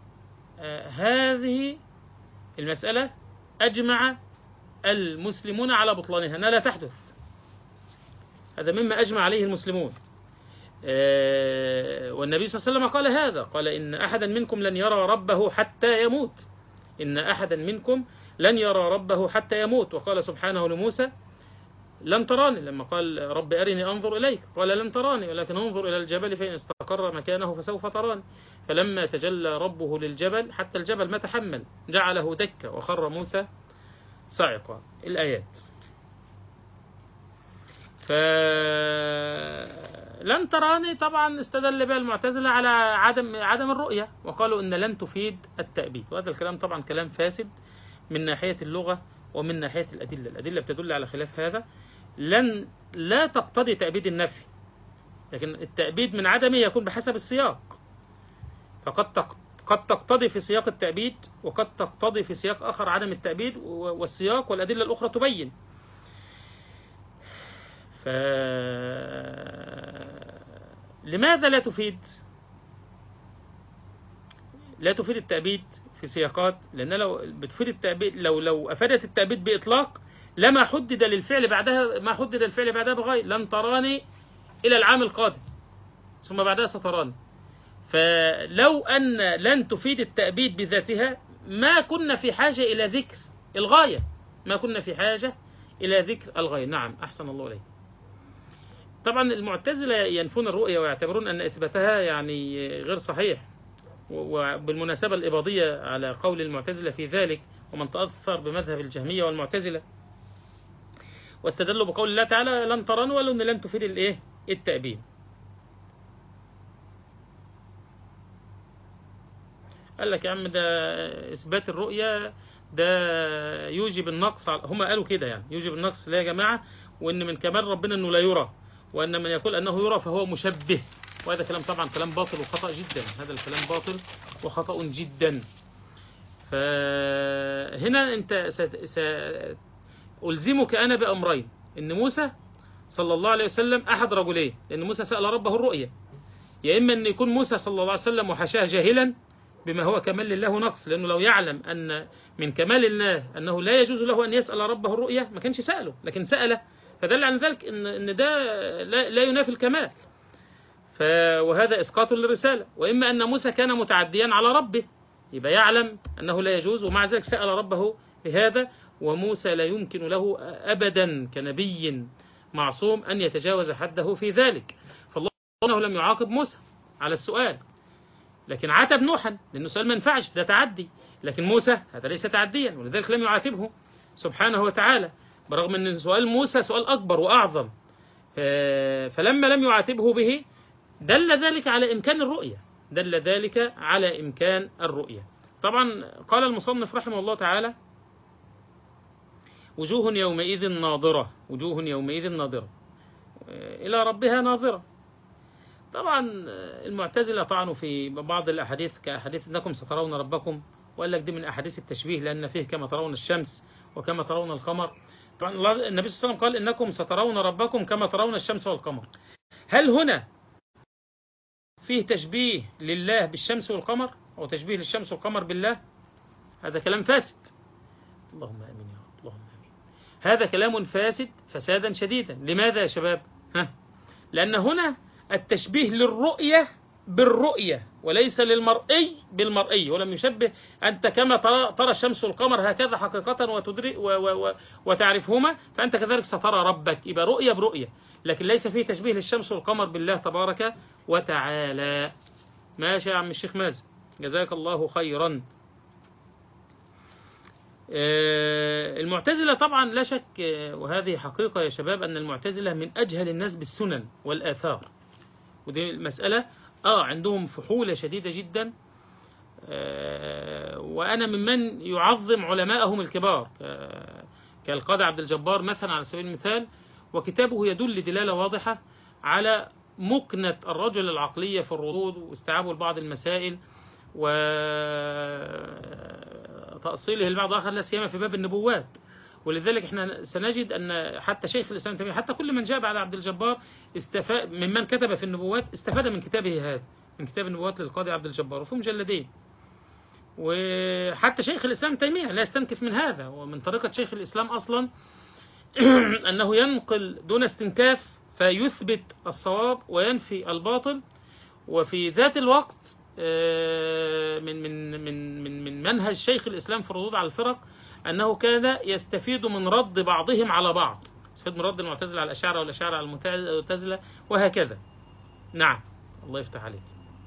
هذه المسألة أجمع المسلمون على بطلانها، أنها لا تحدث. هذا مما أجمع عليه المسلمون. والنبي صلى الله عليه وسلم قال هذا، قال: إن أحدا منكم لن يرى ربه حتى يموت، إن أحدا منكم لن يرى ربه حتى يموت. وقال سبحانه لموسى: لن تراني، لما قال: رب أرني أنظر إليك، قال: لن تراني ولكن انظر إلى الجبل فإن استقر مكانه فسوف تراني. فلما تجلى ربه للجبل حتى الجبل ما تحمل جعله دكا وخر موسى صعقا. الآيات. فلن تراني طبعا استدل بها المعتزلة على عدم الرؤية، وقالوا إن لن تفيد التأبيد، وهذا الكلام طبعا كلام فاسد من ناحية اللغة ومن ناحية الأدلة بتدل على خلاف هذا. لن لا تقتضي تأبيد النفي، لكن التأبيد من عدمه يكون بحسب السياق، قد تقتضي في سياق التأبيد، وقد تقتضي في سياق آخر عدم التأبيد، والسياق والأدلة الأخرى تبين. لماذا لا تفيد التأبيد في سياقات؟ لأن لو بتفيد التأبيد، لو أفادت التأبيد بإطلاق لما حدد للفعل بعدها، ما حدد الفعل بعدها بغير. لن تراني إلى العام القادم، ثم بعدها ستراني. فلو أن لن تفيد التأبيد بذاتها ما كنا في حاجة إلى ذكر الغاية، نعم، أحسن الله إليك. طبعا المعتزلة ينفون الرؤية ويعتبرون أن إثباتها يعني غير صحيح، وبالمناسبة الإباضية على قول المعتزلة في ذلك، ومن تأثر بمذهب الجهمية والمعتزلة، واستدلوا بقول الله تعالى: لن تراني، ولو أن لن تفيد التأبيد. قال لك يا عم ده إثبات الرؤية ده يوجب النقص، هم قالوا كده يعني يوجب النقص. لا يا جماعة، وإن من كمال ربنا أنه لا يرى، وأن من يقول أنه يرى فهو مشبه، وهذا كلام طبعا كلام باطل وخطأ جدا، هذا الكلام باطل وخطأ جدا. فهنا أنت سألزمك أنا بأمرين: إن موسى صلى الله عليه وسلم أحد رجلين، لأن موسى سأل ربه الرؤية، يا إما أن يكون موسى صلى الله عليه وسلم وحاشاه جاهلا بما هو كمال لله نقص، لأنه لو يعلم أن من كمال الله أنه لا يجوز له أن يسأل ربه الرؤية ما كانش سأله، لكن سأله، فدل عن ذلك إن ده لا ينافي الكمال، وهذا إسقاط للرسالة. وإما أن موسى كان متعديا على ربه، يبقى يعلم أنه لا يجوز، ومع ذلك سأل ربه بهذا، وموسى لا يمكن له أبدا كنبي معصوم أن يتجاوز حده في ذلك. فالله لم يعاقب موسى على السؤال، لكن عاتب نوحا لأنه سؤال ما ينفعش، ده تعدي. لكن موسى هذا ليس تعديا، ولذلك لم يعاتبه سبحانه وتعالى، برغم أن سؤال موسى سؤال أكبر وأعظم. فلما لم يعاتبه به دل ذلك على إمكان الرؤية. طبعا قال المصنف رحمه الله تعالى: وجوه يومئذ ناظرة إلى ربها ناظرة. طبعا المعتزلة طعنوا في بعض الأحاديث كأحاديث إنكم سترون ربكم، وقال لك دي من أحاديث التشبيه لأن فيه كما ترون الشمس وكما ترون القمر. طبعا النبي صلى الله عليه وسلم قال إنكم سترون ربكم كما ترون الشمس والقمر. هل هنا فيه تشبيه لله بالشمس والقمر أو تشبيه للشمس والقمر بالله؟ هذا كلام فاسد. اللهم آمين يا رب، اللهم آمين. هذا كلام فاسد فسادا شديدا. لماذا يا شباب؟ لأن هنا التشبيه للرؤية بالرؤية وليس للمرئي بالمرئي، ولم يشبه أنت كما ترى الشمس والقمر هكذا حقيقة وتدري وتعرفهما، فأنت كذلك سترى ربك، يبقى رؤية برؤية، لكن ليس فيه تشبيه للشمس والقمر بالله تبارك وتعالى. ماشي يا عم الشيخ مازن، جزاك الله خيرا. المعتزلة طبعا لا شك، وهذه حقيقة يا شباب، أن المعتزلة من أجهل الناس بالسنن والآثار، ودي المسألة عندهم فحولة شديدة جدا. وأنا ممن يعظم علماءهم الكبار كالقاضي عبد الجبار مثلا على سبيل المثال، وكتابه يدل دلالة واضحة على مكنة الرجل العقلية في الردود واستيعابه لبعض المسائل وتأصيله لبعض آخر، لا سيما في باب النبوات. ولذلك احنا سنجد أن حتى شيخ الإسلام تيمية، حتى كل من جاء بعد عبد الجبار استفاد ممن كتب في النبوات، استفاد من كتابه هذا، من كتاب النبوات للقاضي عبد الجبار، وفي مجلدين. وحتى شيخ الإسلام تيمية لا يستنكف من هذا، ومن طريقة شيخ الإسلام أصلا أنه ينقل دون استنكاف، فيثبت الصواب وينفي الباطل. وفي ذات الوقت من منهج شيخ الإسلام في الردود على الفرق أنه كان يستفيد من رد بعضهم على بعض، يستفيد من رد المعتزلة على الأشاعرة والأشاعرة على المعتزلة وهكذا. نعم، الله يفتح عليك.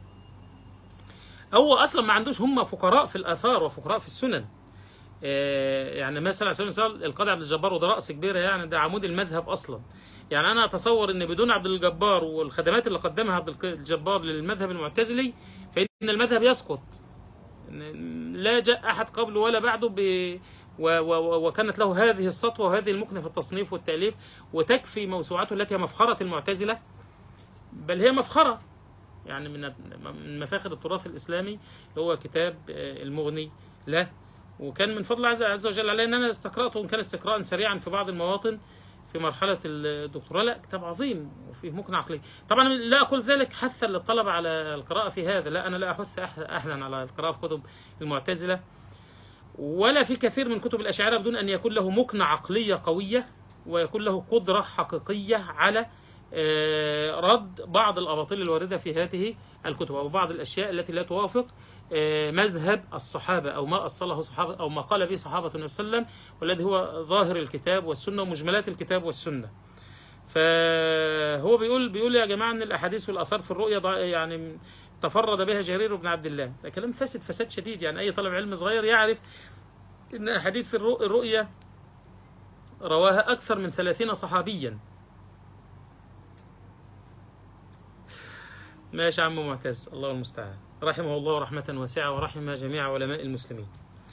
هو أصلا ما عندوش، هم فقراء في الآثار وفقراء في السنن. يعني مثلا على سبيل المثال القاضي عبد الجبار، وده رأس كبيرة يعني، ده عمود المذهب أصلا. يعني أنا أتصور أن بدون عبد الجبار والخدمات اللي قدمها عبد الجبار للمذهب المعتزلي فإن المذهب يسقط. لا جاء أحد قبله ولا بعده وكانت له هذه السطوة وهذه المكنة في التصنيف والتأليف، وتكفي موسوعته التي هي مفخرة المعتزلة، بل هي مفخرة يعني من مفاخر التراث الإسلامي، هو كتاب المغني له. وكان من فضل الله عز وجل علي أن أنا استقرأته، وإن كان استقراء سريعا في بعض المواطن في مرحلة الدكتوراه. لا، كتاب عظيم وفيه مكنة عقلية. طبعا لا أقول ذلك حثا للطلبة على القراءة في هذا، لا، أنا لا أحث أحدا على القراءة في كتب المعتزلة ولا في كثير من كتب الأشاعرة بدون أن يكون له مكنة عقلية قوية ويكون له قدرة حقيقية على رد بعض الأباطيل الواردة في هذه الكتب، أو بعض الأشياء التي لا توافق مذهب الصحابة، أو ما أصله صحابة، أو ما قال به صحابة النبي صلى الله عليه وسلم، والذي هو ظاهر الكتاب والسنة ومجملات الكتاب والسنة. فهو بيقول يا جماعة أن الأحاديث والآثار في الرؤية يعني تفرد بها جرير بن عبد الله. ده كلام فاسد فساد شديد. يعني أي طالب علم صغير يعرف أن أحاديث الرؤية رواها أكثر من 30 صحابيا. ماشي يا عم معتز، الله المستعان، رحمه الله رحمة واسعة ورحمه جميع علماء المسلمين.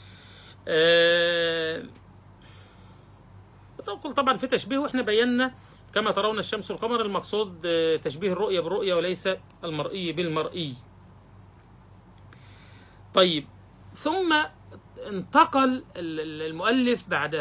تقول طبعا في تشبيه، واحنا بينا كما ترون الشمس والقمر، المقصود تشبيه الرؤية بالرؤية وليس المرئي بالمرئي. طيب، ثم انتقل المؤلف بعد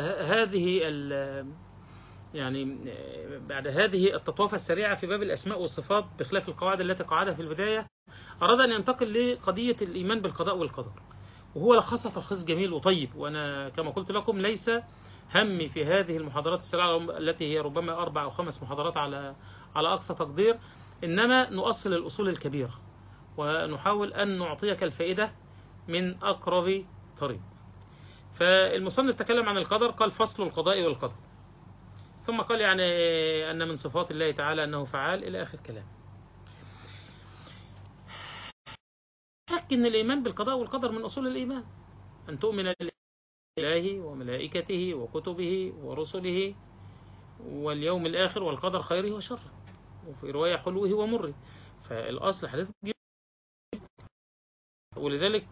هذه التطوافة السريعة في باب الأسماء والصفات بخلاف القواعد التي قعدها في البداية، أراد أن ينتقل لقضية الإيمان بالقضاء والقدر، وهو لخصها تلخيص جميل وطيب. وأنا كما قلت لكم ليس همي في هذه المحاضرات السريعة التي هي ربما 4 أو 5 محاضرات على أقصى تقدير، إنما نؤصل الأصول الكبيرة ونحاول أن نعطيك الفائدة من أقرب طريق. فالمصنف تكلم عن القدر، قال فصل القضاء والقدر، ثم قال يعني أن من صفات الله تعالى أنه فعال إلى آخر كلام. لكن الإيمان بالقضاء والقدر من أصول الإيمان، أن تؤمن بالله وملائكته وكتبه ورسله واليوم الآخر والقدر خيره وشره، وفي رواية حلوه ومره. فالأصل حديث جدا. ولذلك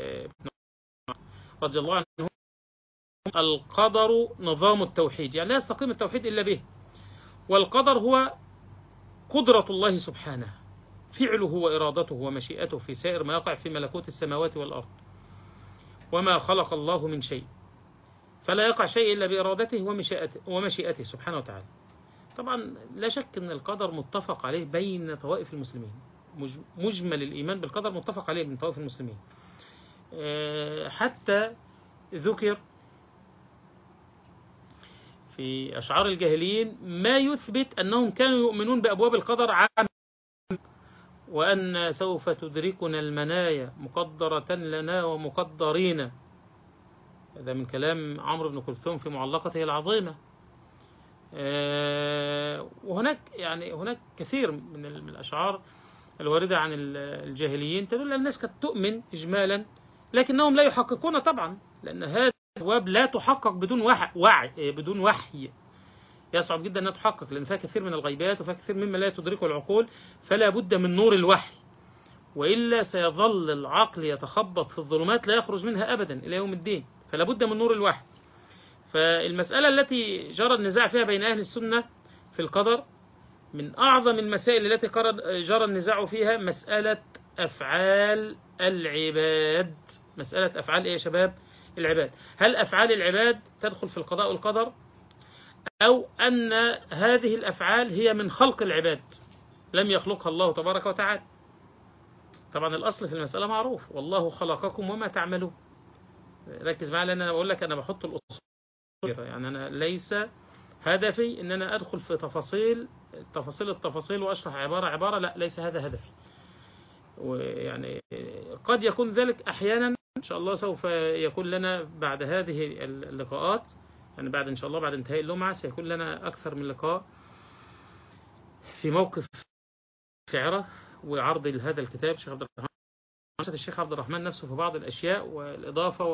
رضي الله عنه القدر نظام التوحيد، يعني لا يستقيم التوحيد إلا به. والقدر هو قدرة الله سبحانه، فعله وإرادته ومشيئته في سائر ما يقع في ملكوت السماوات والأرض. وما خلق الله من شيء، فلا يقع شيء إلا بإرادته ومشيئته سبحانه وتعالى. طبعا لا شك أن القدر متفق عليه بين طوائف المسلمين، مجمل الإيمان بالقدر متفق عليه بين طوائف المسلمين. حتى ذكر في أشعار الجاهليين ما يثبت أنهم كانوا يؤمنون بأبواب القدر عام، وأن سوف تدركنا المنايا مقدرة لنا ومقدرين. هذا من كلام عمرو بن كلثوم في معلقته العظيمة. وهناك هناك كثير من الأشعار الواردة عن الجاهليين تدل أن الناس كانت تؤمن إجمالا، لكنهم لا يحققون طبعا، لأن هذه الأبواب لا تحقق بدون وحي. يصعب جدا أنها تحقق، لأن فيها كثير من الغيبات وفيها كثير مما لا تدركه العقول، فلا بد من نور الوحي، وإلا سيظل العقل يتخبط في الظلمات لا يخرج منها أبدا إلى يوم الدين، فلا بد من نور الوحي. فالمسألة التي جرى النزاع فيها بين أهل السنة في القدر من أعظم المسائل التي جرى النزاع فيها مسألة أفعال العباد. مسألة أفعال إيه يا شباب؟ العباد. هل أفعال العباد تدخل في القضاء والقدر، أو أن هذه الأفعال هي من خلق العباد لم يخلقها الله تبارك وتعالى؟ طبعا الأصل في المسألة معروف، والله خلقكم وما تعملون. ركز معي، لأن أنا بقول لك أنا بحط الأصول، يعني أنا ليس هدفي أن أنا أدخل في التفاصيل وأشرح عبارة، لا، ليس هذا هدفي. ويعني قد يكون ذلك أحيانا، إن شاء الله سوف يكون لنا بعد هذه اللقاءات، يعني بعد إن شاء الله بعد انتهاء اللمعة سيكون لنا أكثر من لقاء في موقف شعره وعرض هذا الكتاب الشيخ عبد الرحمن، الشيخ عبد الرحمن نفسه في بعض الأشياء، والإضافة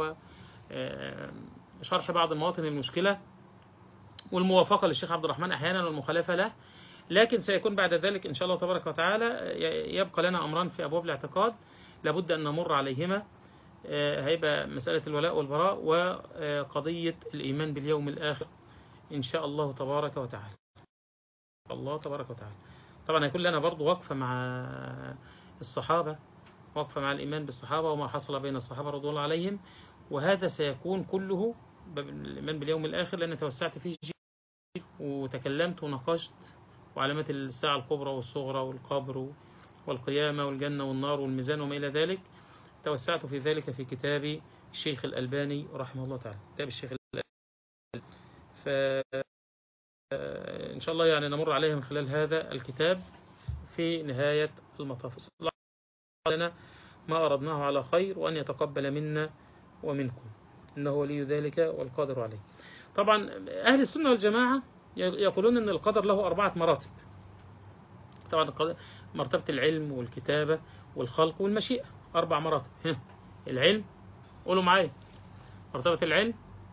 وشرح بعض مواطن المشكلة والموافقة للشيخ عبد الرحمن أحيانا والمخالفة له. لكن سيكون بعد ذلك إن شاء الله تبارك وتعالى يبقى لنا أمران في أبواب الاعتقاد لابد أن نمر عليهما، هيبقى مسألة الولاء والبراء وقضية الإيمان باليوم الآخر إن شاء الله تبارك وتعالى. طبعا هيكون لنا برضو وقفة مع الصحابة، وقفة مع الإيمان بالصحابة وما حصل بين الصحابة رضي الله عليهم، وهذا سيكون كله الإيمان باليوم الآخر، لأن توسعت فيه وتكلمت وناقشت وعلامات الساعة الكبرى والصغرى والقبر والقيامة والجنة والنار والميزان وما إلى ذلك. توسعت في ذلك في كتاب الشيخ الألباني رحمه الله تعالى، كتاب الشيخ الألباني. فإن شاء الله يعني نمر عليها من خلال هذا الكتاب في نهاية المطاف. الله لنا ما أردناه على خير، وأن يتقبل منا ومنكم، إنه ولي ذلك والقادر عليه. طبعا أهل السنة والجماعة يقولون أن القدر له 4 مراتب. طبعا مرتبة العلم والكتابة والخلق والمشيئة، 4 مراتب. العلم، قولوا معايا، مرتبة العلم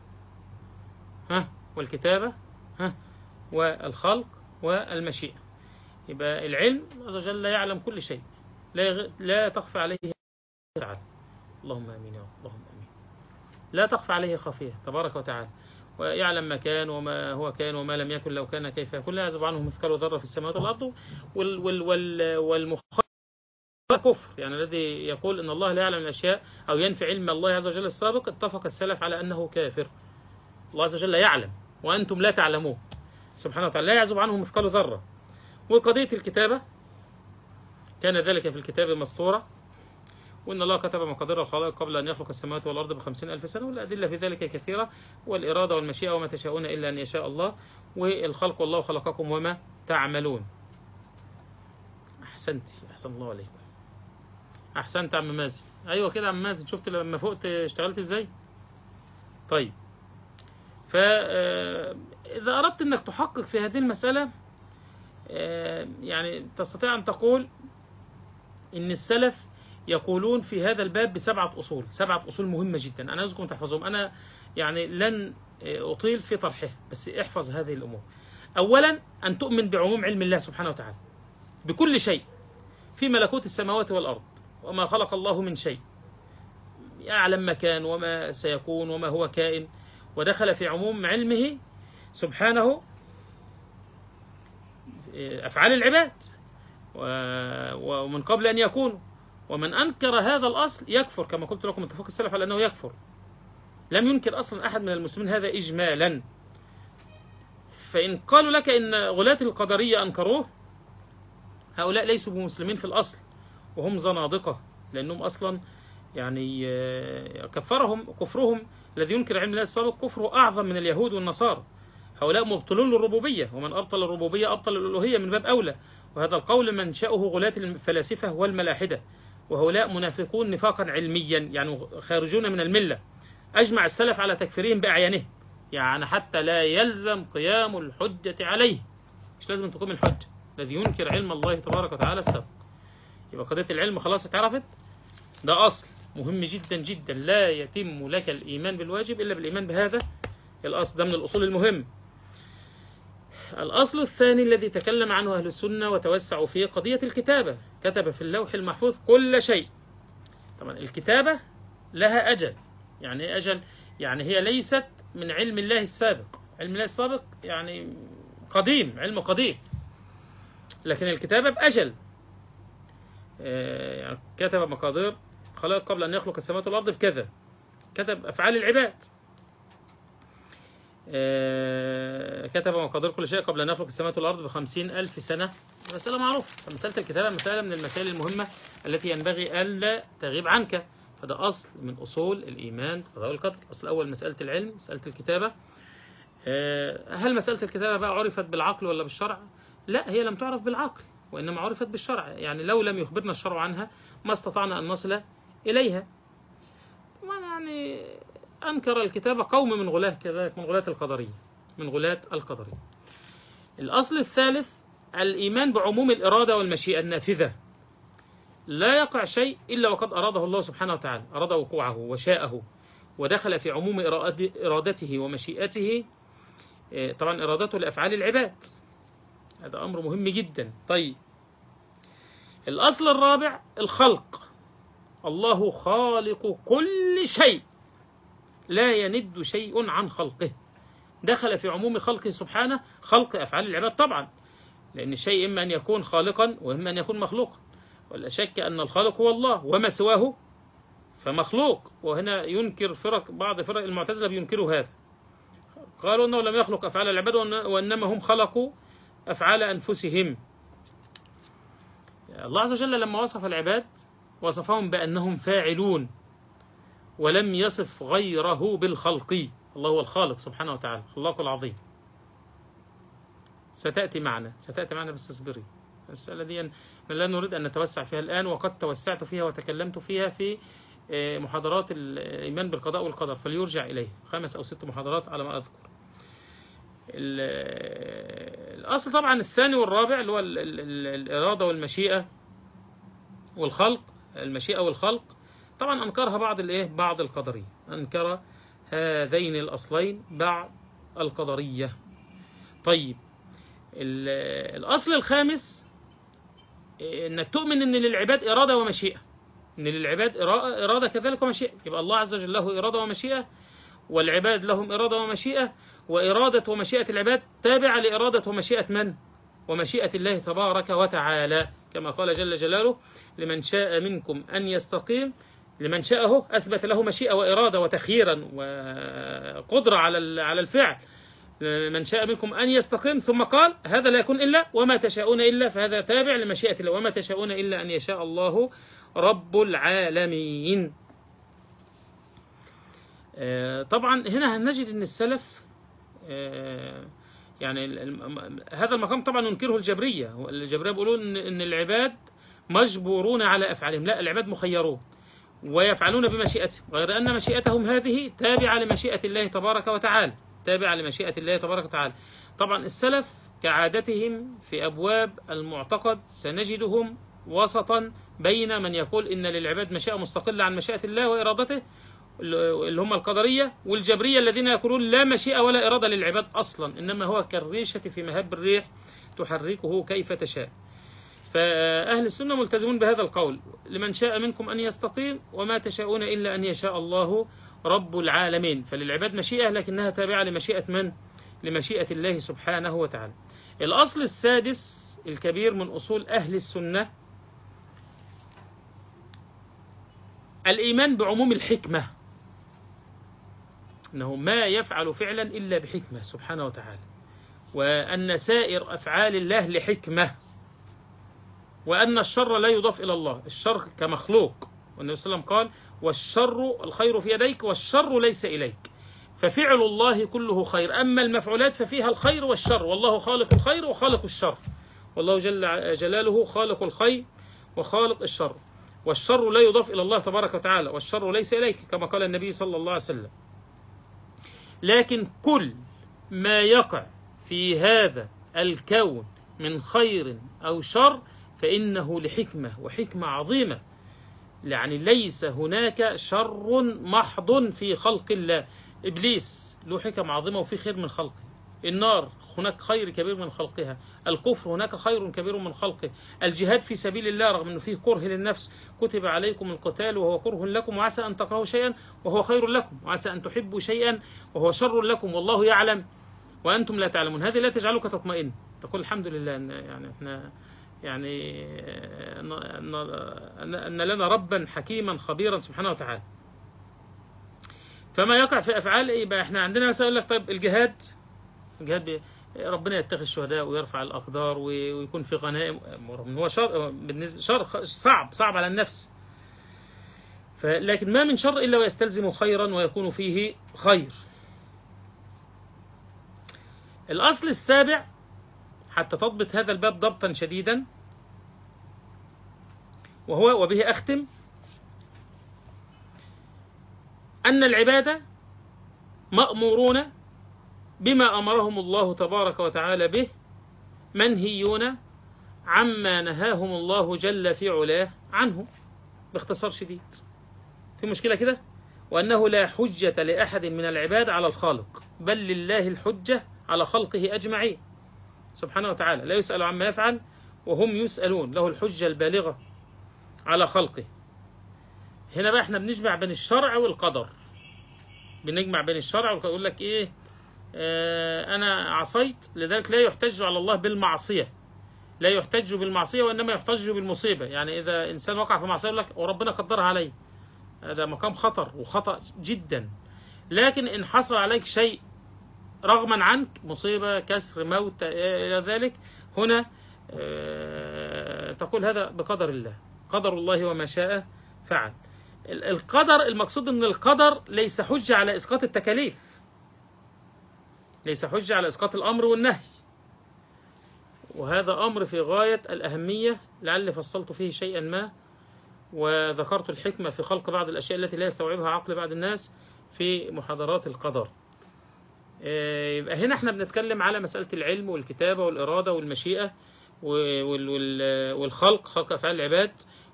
والكتابة والخلق والمشيئة. يبقى العلم عز وجل لا يعلم كل شيء، لا تخفى عليه تعالى، اللهم امين يا رب، اللهم امين. لا تخفى عليه خافية تبارك وتعالى، ويعلم ما كان وما هو كان وما لم يكن لو كان كيف يكون، لا يعزب عنه مثقال ذرة في السماوات والأرض. والمخالف كفر، يعني الذي يقول ان الله لا يعلم الاشياء او ينفي علم الله عز وجل السابق، اتفق السلف على انه كافر. الله عز وجل يعلم وانتم لا تعلمون سبحانه وتعالى، لا يعزب عنه مثقال ذرة. وقضية الكتابة كان ذلك في الكتاب مسطورة، وإن الله كتب مقادير الخلائق قبل أن يخلق السماوات والأرض ب50,000 سنة، والأدلة في ذلك كثيرة، والإرادة والمشيئة وما تشاءون إلا أن يشاء الله، والخلق والله خلقكم وما تعملون. أحسنت، أحسن الله عليكم، أحسنت عم مازن. أيوة كده عم مازن، شفت لما فوقت اشتغلت إزاي؟ طيب، فإذا أردت أنك تحقق في هذه المسألة، يعني تستطيع أن تقول إن السلف يقولون في هذا الباب ب7 أصول، 7 أصول مهمة جدا، أنا أرجوكم تحفظهم. أنا يعني لن أطيل في طرحها، بس احفظ هذه الأمور. أولا، أن تؤمن بعموم علم الله سبحانه وتعالى بكل شيء في ملكوت السماوات والأرض، وما خلق الله من شيء، يعلم ما كان وما سيكون وما هو كائن، ودخل في عموم علمه سبحانه أفعال العباد، ومن قبل أن يكونوا. ومن أنكر هذا الأصل يكفر، كما قلت لكم اتفاق السلف على أنه يكفر. لم ينكر أصلا أحد من المسلمين هذا إجمالا. فإن قالوا لك إن غلاة القدرية أنكروه، هؤلاء ليسوا بمسلمين في الأصل، وهم زنادقة، لأنهم أصلا يعني كفرهم الذي ينكر علم الله السابق كفره أعظم من اليهود والنصارى. هؤلاء مبطلون للربوبية، ومن أبطل الربوبية أبطل الألوهية من باب أولى. وهذا القول منشأه غلاة الفلاسفة والملاحدة، وهؤلاء منافقون نفاقا علميا، يعني خارجون من الملة. أجمع السلف على تكفيرهم بأعيانهم، يعني حتى لا يلزم قيام الحجة عليه، مش لازم تقوم الحجة الذي ينكر علم الله تبارك وتعالى السابق. يبقى قضية العلم خلاص اتعرفت، ده أصل مهم جدا جدا، لا يتم لك الإيمان بالواجب إلا بالإيمان بهذا الأصل، ده من الأصول المهم. الأصل الثاني الذي تكلم عنه أهل السنة وتوسعوا فيه قضية الكتابة. كتب في اللوح المحفوظ كل شيء. طبعا الكتابة لها أجل. يعني إيه أجل؟ يعني هي ليست من علم الله السابق. علم الله السابق يعني قديم، علم قديم، لكن الكتابة بأجل. يعني كتب مقادير خلق قبل أن يخلق السماوات والأرض بكذا، كتب أفعال العباد، كتب مقادير كل شيء قبل أن يخلق السماوات والأرض ب50,000 سنة. مسألة معروفة. فمسألة الكتابة مسألة من المسائل المهمة التي ينبغي ألا تغيب عنك. هذا أصل من أصول الإيمان بالقضاء والقدر. أصل أول مسألة العلم، مسألة الكتابة. هل مسألة الكتابة بقى عرفت بالعقل ولا بالشرع؟ لا، هي لم تعرف بالعقل، وإنما عرفت بالشرع. يعني لو لم يخبرنا الشرع عنها ما استطعنا أن نصل إليها. يعني أنكر الكتابة قوم من غلاة كذلك، من غلاة القدرية، من غلاة القدرية. الأصل الثالث الإيمان بعموم الإرادة والمشيئة النافذة. لا يقع شيء إلا وقد أراده الله سبحانه وتعالى، أراد وقوعه وشاءه، ودخل في عموم إرادته ومشيئته. طبعا إرادته لأفعال العباد، هذا أمر مهم جدا. طيب، الأصل الرابع الخلق. الله خالق كل شيء، لا يند شيء عن خلقه. دخل في عموم خلقه سبحانه، خلق أفعال العباد طبعا، لأن الشيء إما أن يكون خالقا وإما أن يكون مخلوقا، ولا شك أن الخالق هو الله، وما سواه فمخلوق. وهنا ينكر بعض فرق المعتزلة بينكروا هذا، قالوا أنه لم يخلق أفعال العباد وإنما هم خلقوا أفعال أنفسهم. الله عز وجل لما وصف العباد وصفهم بأنهم فاعلون، ولم يصف غيره بالخلق. الله هو الخالق سبحانه وتعالى، الخلاق العظيم. ستأتي معنا بس اصبري. المسألة دي لا نريد أن نتوسع فيها الآن، وقد توسعت فيها وتكلمت فيها في محاضرات الإيمان بالقضاء والقدر، فليرجع إليه 5 أو 6 محاضرات على ما أذكر. الأصل طبعا الثاني والرابع اللي هو الإرادة والمشيئة والخلق. المشيئة والخلق طبعا أنكرها بعض القدرية، أنكر هذين الأصلين بعض القدرية. طيب، الأصل الخامس إنك تؤمن إن للعباد إرادة ومشيئة، إن للعباد إرادة كذلك ومشيئة. يبقى الله عز وجل له إرادة ومشيئة، والعباد لهم إرادة ومشيئة، وإرادة ومشيئة العباد تابعة لإرادة ومشيئة من؟ ومشيئة الله تبارك وتعالى، كما قال جل جلاله: لمن شاء منكم أن يستقيم. لمن شاءه أثبت له مشيئة وإرادة وتخييرا وقدرة على الفعل. من شاء منكم أن يستقيم، ثم قال: هذا لا يكون إلا وما تشاءون إلا، فهذا تابع لمشيئة الله، وما تشاءون إلا أن يشاء الله رب العالمين. طبعا هنا هنجد أن السلف يعني هذا المقام طبعا ينكره الجبرية. الجبرية بيقولون إن العباد مجبورون على أفعالهم. لا، العباد مخيرون ويفعلون بمشيئتهم، غير أن مشيئتهم هذه تابعة لمشيئة الله تبارك وتعالى، تابعة لمشيئة الله تبارك وتعالى. طبعا السلف كعادتهم في أبواب المعتقد سنجدهم وسطا بين من يقول إن للعباد مشيئة مستقلة عن مشيئة الله وإرادته، اللي هم القدرية، والجبرية الذين يقولون لا مشيئة ولا إرادة للعباد أصلا، إنما هو كالريشة في مهب الريح تحركه كيف تشاء. فأهل السنة ملتزمون بهذا القول: لمن شاء منكم أن يستقيم، وما تشاءون إلا أن يشاء الله رب العالمين. فللعباد مشيئة لكنها تابعة لمشيئة من؟ لمشيئة الله سبحانه وتعالى. الأصل السادس الكبير من أصول أهل السنة الإيمان بعموم الحكمة، أنه ما يفعل فعلا إلا بحكمة سبحانه وتعالى، وأن سائر أفعال الله لحكمة، وأن الشر لا يضاف إلى الله، الشر كمخلوق، والنبي صلى الله عليه وسلم قال والشر الخير في يديك والشر ليس إليك، ففعل الله كله خير، أما المفعولات ففيها الخير والشر، والله خالق الخير وخالق الشر، والله جل جلاله خالق الخير وخالق الشر، والشر لا يضاف إلى الله تبارك وتعالى، والشر ليس إليك كما قال النبي صلى الله عليه وسلم. لكن كل ما يقع في هذا الكون من خير أو شر فإنه لحكمة، وحكمة عظيمة، يعني ليس هناك شر محض في خلق الله. إبليس له حكم عظيمة وفي خير من خلقه، النار هناك خير كبير من خلقها، الكفر هناك خير كبير من خلقه، الجهاد في سبيل الله رغم أنه فيه كره للنفس كتب عليكم القتال وهو كره لكم، وعسى أن تكرهوا شيئا وهو خير لكم، وعسى أن تحبوا شيئا وهو شر لكم، والله يعلم وأنتم لا تعلمون. هذه لا تجعلك تطمئن، تقول الحمد لله أن يعني احنا يعني أن لنا ربا حكيما خبيرا سبحانه وتعالى. فما يقع في أفعال يبقى احنا عندنا مثلا يقول لك طيب الجهاد ربنا يتخذ الشهداء ويرفع الأقدار ويكون في غنائم، هو شر بالنسبة شر صعب على النفس، لكن ما من شر إلا ويستلزم خيرا ويكون فيه خير. الأصل السابع حتى تضبط هذا الباب ضبطا شديدا، وهو وبه أختم، أن العبادة مأمورون بما أمرهم الله تبارك وتعالى به، منهيون عما نهاهم الله جل في علاه عنه، باختصار شديد. في مشكلة كده؟ وأنه لا حجة لأحد من العباد على الخالق، بل لله الحجة على خلقه أجمعين سبحانه وتعالى، لا يسأل عما يفعل وهم يسألون، له الحجة البالغة على خلقه. هنا بقى احنا بنجمع بين الشرع والقدر، بنجمع بين الشرع ويقول لك ايه، انا عصيت لذلك لا يحتج على الله بالمعصية، لا يحتج بالمعصية وإنما يحتج بالمصيبة. يعني إذا إنسان وقع في معصية يقول لك وربنا قدرها عليه، هذا مقام خطر وخطأ جدا. لكن إن حصل عليك شيء رغما عنك، مصيبة كسر موت إلى ذلك، هنا تقول هذا بقدر الله، قدر الله وما شاء فعل. القدر المقصود أن القدر ليس حجة على إسقاط التكاليف، ليس حجة على إسقاط الأمر والنهي، وهذا أمر في غاية الأهمية، لعل فصلت فيه شيئا ما وذكرت الحكمة في خلق بعض الأشياء التي لا يستوعبها عقل بعض الناس في محاضرات القدر. يبقى هنا احنا بنتكلم على مسألة العلم والكتابة والإرادة والمشيئة والخلق، خلق أفعال العباد،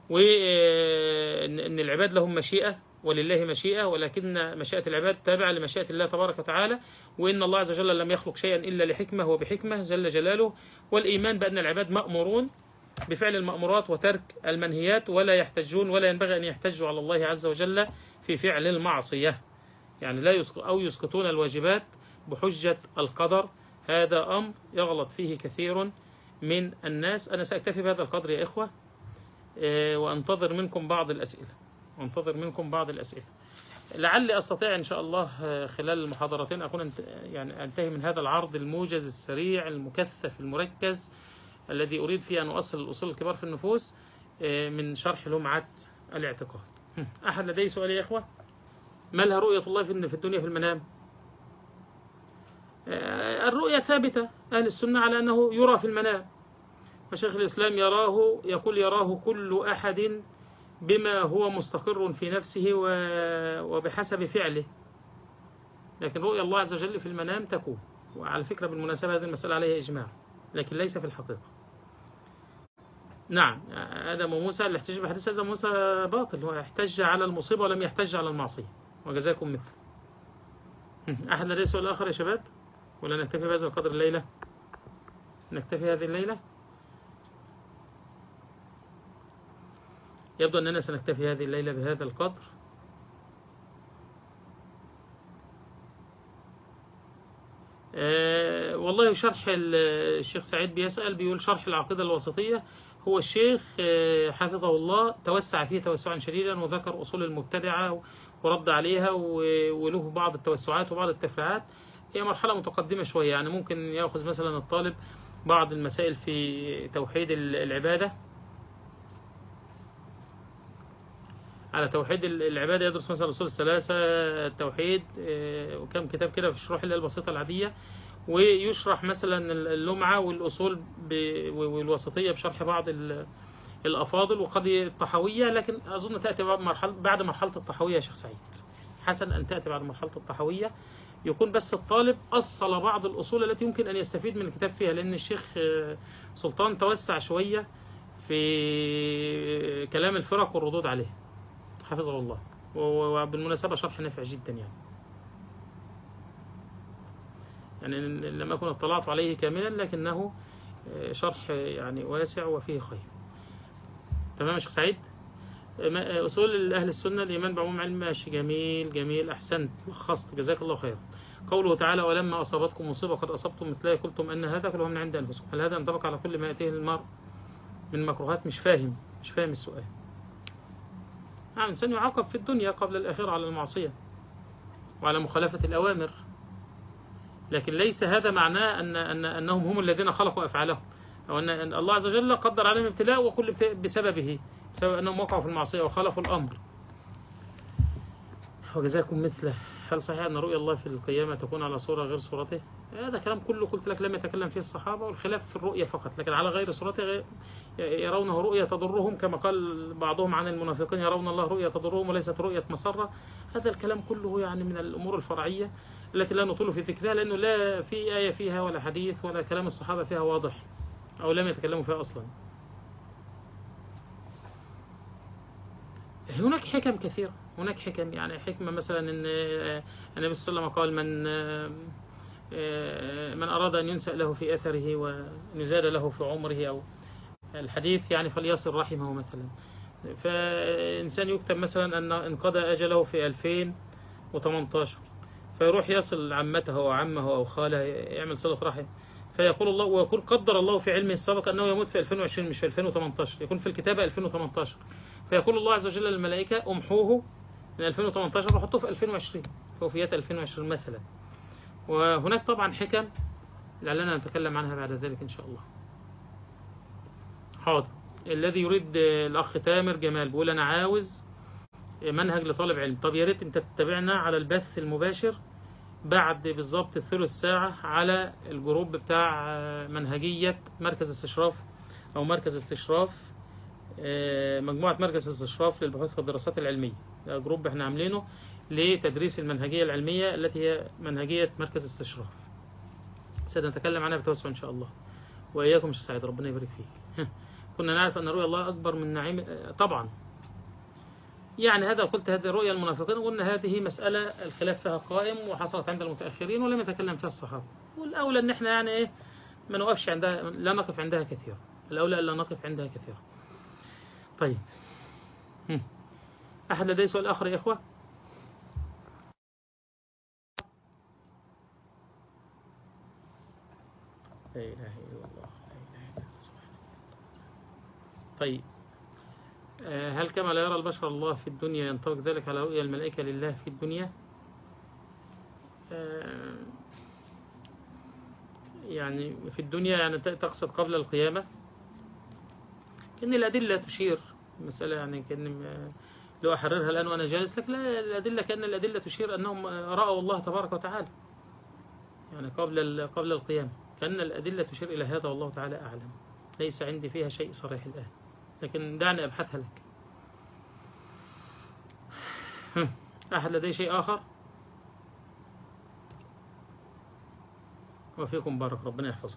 وأن العباد لهم مشيئة ولله مشيئة، ولكن مشيئة العباد تابعة لمشيئة الله تبارك وتعالى، وإن الله عز وجل لم يخلق شيئا إلا لحكمة وبحكمة جل جلاله. والإيمان بأن العباد مأمورون بفعل المأمورات وترك المنهيات، ولا يحتجون ولا ينبغي أن يحتجوا على الله عز وجل في فعل المعصية، يعني لا يسقطون الواجبات بحجة القدر. هذا أمر يغلط فيه كثير من الناس. أنا سأكتفي بهذا القدر يا إخوة، وأنتظر منكم بعض الأسئلة، لعلي أستطيع إن شاء الله خلال المحاضرتين أكون يعني أنتهي من هذا العرض الموجز السريع المكثف المركز الذي أريد فيه أن أوصل الأصول الكبار في النفوس من شرح لمعة الاعتقاد. أحد لديه سؤال يا إخوة؟ ما لها رؤية الله في الدنيا في المنام؟ الرؤية ثابتة، أهل السنة على أنه يرى في المنام، وشيخ الإسلام يراه كل أحد بما هو مستقر في نفسه وبحسب فعله، لكن رؤية الله عز وجل في المنام تكون. وعلى فكرة بالمناسبة هذه المسألة عليها إجماع، لكن ليس في الحقيقة. نعم، آدم وموسى اللي احتج بحديث آدم وموسى باطل، هو احتج على المصيبة ولم يحتج على المعصية، وجزاكم مثل. أحد لديه سؤال آخر يا شباب، ولا نكتفي بهذا القدر الليلة؟ نكتفي هذه الليلة؟ يبدو أننا سنكتفي هذه الليلة بهذا القدر. والله شرح الشيخ سعيد بيسأل بيقول شرح العقيدة الوسطية هو الشيخ حفظه الله توسع فيه توسعا شديدا وذكر أصول المبتدعة ورد عليها وله بعض التوسعات وبعض التفريعات. هي مرحلة متقدمة شوية، يعني ممكن يأخذ مثلا الطالب بعض المسائل في توحيد العبادة، على توحيد العبادة يدرس مثلا الأصول الثلاثة التوحيد وكم كتاب كده في الشروح اللي هي البسيطة العادية، ويشرح مثلا اللمعة والأصول والوسطية بشرح بعض الأفاضل وقد الطحوية، لكن أظن تأتي بعد مرحلة الطحوية يا شيخ سعيد، حسن أن تأتي بعد مرحلة الطحوية، يكون بس الطالب أصل بعض الأصول التي يمكن أن يستفيد من الكتاب فيها، لأن الشيخ سلطان توسع شوية في كلام الفرق والردود عليه حفظه الله، وبالمناسبة شرح نافع جدا يعني لم أكن اطلعت عليه كاملا، لكنه شرح يعني واسع وفيه خير. تمام يا شيخ سعيد. أصول أهل السنة الإيمان بعموم علم، ماشي، جميل جميل، أحسنت، لخصت، جزاك الله خير. قوله تعالى ولما أصابتكم مصيبة قد أصبتم مثلها قلتم أن هذا كله من عند أنفسكم، هل هذا ينطبق على كل ما يأتيه المرء من مكروهات؟ مش فاهم السؤال. الإنسان يعاقب في الدنيا قبل الآخرة على المعصية وعلى مخالفة الأوامر، لكن ليس هذا معناه أنهم هم الذين خلقوا أفعالهم، أو أن الله عز وجل قدر عليهم ابتلاء وكل بسبب أنهم وقعوا في المعصية وخالفوا الأمر. وجزاكم مثله. هل صحيح أن رؤيا الله في القيامة تكون على صورة غير صورته؟ هذا كلام كله قلت لك لم يتكلم فيه الصحابة، والخلاف في الرؤية فقط، لكن على غير صورته يرونه رؤية تضرهم، كما قال بعضهم عن المنافقين يرون الله رؤية تضرهم وليست رؤية مسرة. هذا الكلام كله يعني من الأمور الفرعية التي لا نطول في ذكرها، لأنه لا في آية فيها ولا حديث ولا كلام الصحابة فيها واضح، أو لم يتكلموا فيها أصلا. هناك حكم كثيرة، هناك حكم، يعني حكمة مثلا أن النبي صلى الله عليه وسلم قال من أراد أن ينسأ له في أثره وأن يزاد له في عمره، أو الحديث يعني فليصل رحمه مثلا. فإنسان يكتب مثلا أن انقضى أجله في 2018، فيروح يصل عمته أو عمه أو خاله يعمل صلة رحم، فيقول الله، ويقول قدر الله في علمه السابق أنه يموت في 2020 مش في 2018، يكون في الكتابة 2018، فيقول الله عز وجل للملائكة امحوه من 2018 وحطوه في 2020 في وفيات 2020 مثلا. وهناك طبعا حكم لعلنا نتكلم عنها بعد ذلك إن شاء الله. حاضر. الذي يريد الأخ تامر جمال بيقول أنا عاوز منهج لطالب علم. طب يا ريت أنت تتابعنا على البث المباشر بعد بالظبط ثلث ساعة على الجروب بتاع منهجية مركز استشراف، أو مركز استشراف مجموعة مركز استشراف للبحوث والدراسات العلمية. ده جروب احنا عاملينه لتدريس المنهجية العلمية التي هي منهجية مركز استشراف، سنتكلم عنها بتوسع إن شاء الله. وإياكم مش سعيد، ربنا يبارك فيك. كنا نعرف أن رؤيا الله أكبر من نعيم طبعا، يعني هذا قلت هذه رؤيا المنافقين، وقلنا هذه مسألة الخلاف فيها قائم وحصلت عند المتأخرين ولم يتكلم فيها الصحابة، والأولى أن احنا يعني إيه ما نوقفش عندها، لا نقف عندها كثيرا، الأولى ألا نقف عندها كثيرا. طيب أحد لديه سؤال آخر يا إخوة؟ لا إله إلا الله، لا إله إلا الله سبحانه. طيب هل كما لا يرى البشر الله في الدنيا ينطبق ذلك على رؤيا الملائكة لله في الدنيا؟ يعني في الدنيا يعني تقصد قبل القيامة؟ كأن الأدلة تشير مسألة، يعني كأن لو أحررها الآن وأنا جالس لك، لا الأدلة كأن الأدلة تشير أنهم رأوا الله تبارك وتعالى يعني قبل القيامة، كأن الأدلة تشير إلى هذا والله تعالى أعلم، ليس عندي فيها شيء صريح الآن، لكن دعني أبحثها لك. أحد لديه شيء آخر؟ وفيكم بارك، ربنا يحفظك.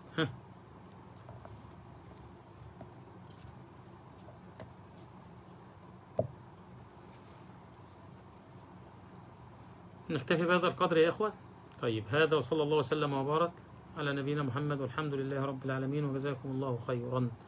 نكتفي بهذا القدر يا إخوة. طيب هذا وصلى الله وسلم وبارك على نبينا محمد، والحمد لله رب العالمين، وجزاكم الله خيرا.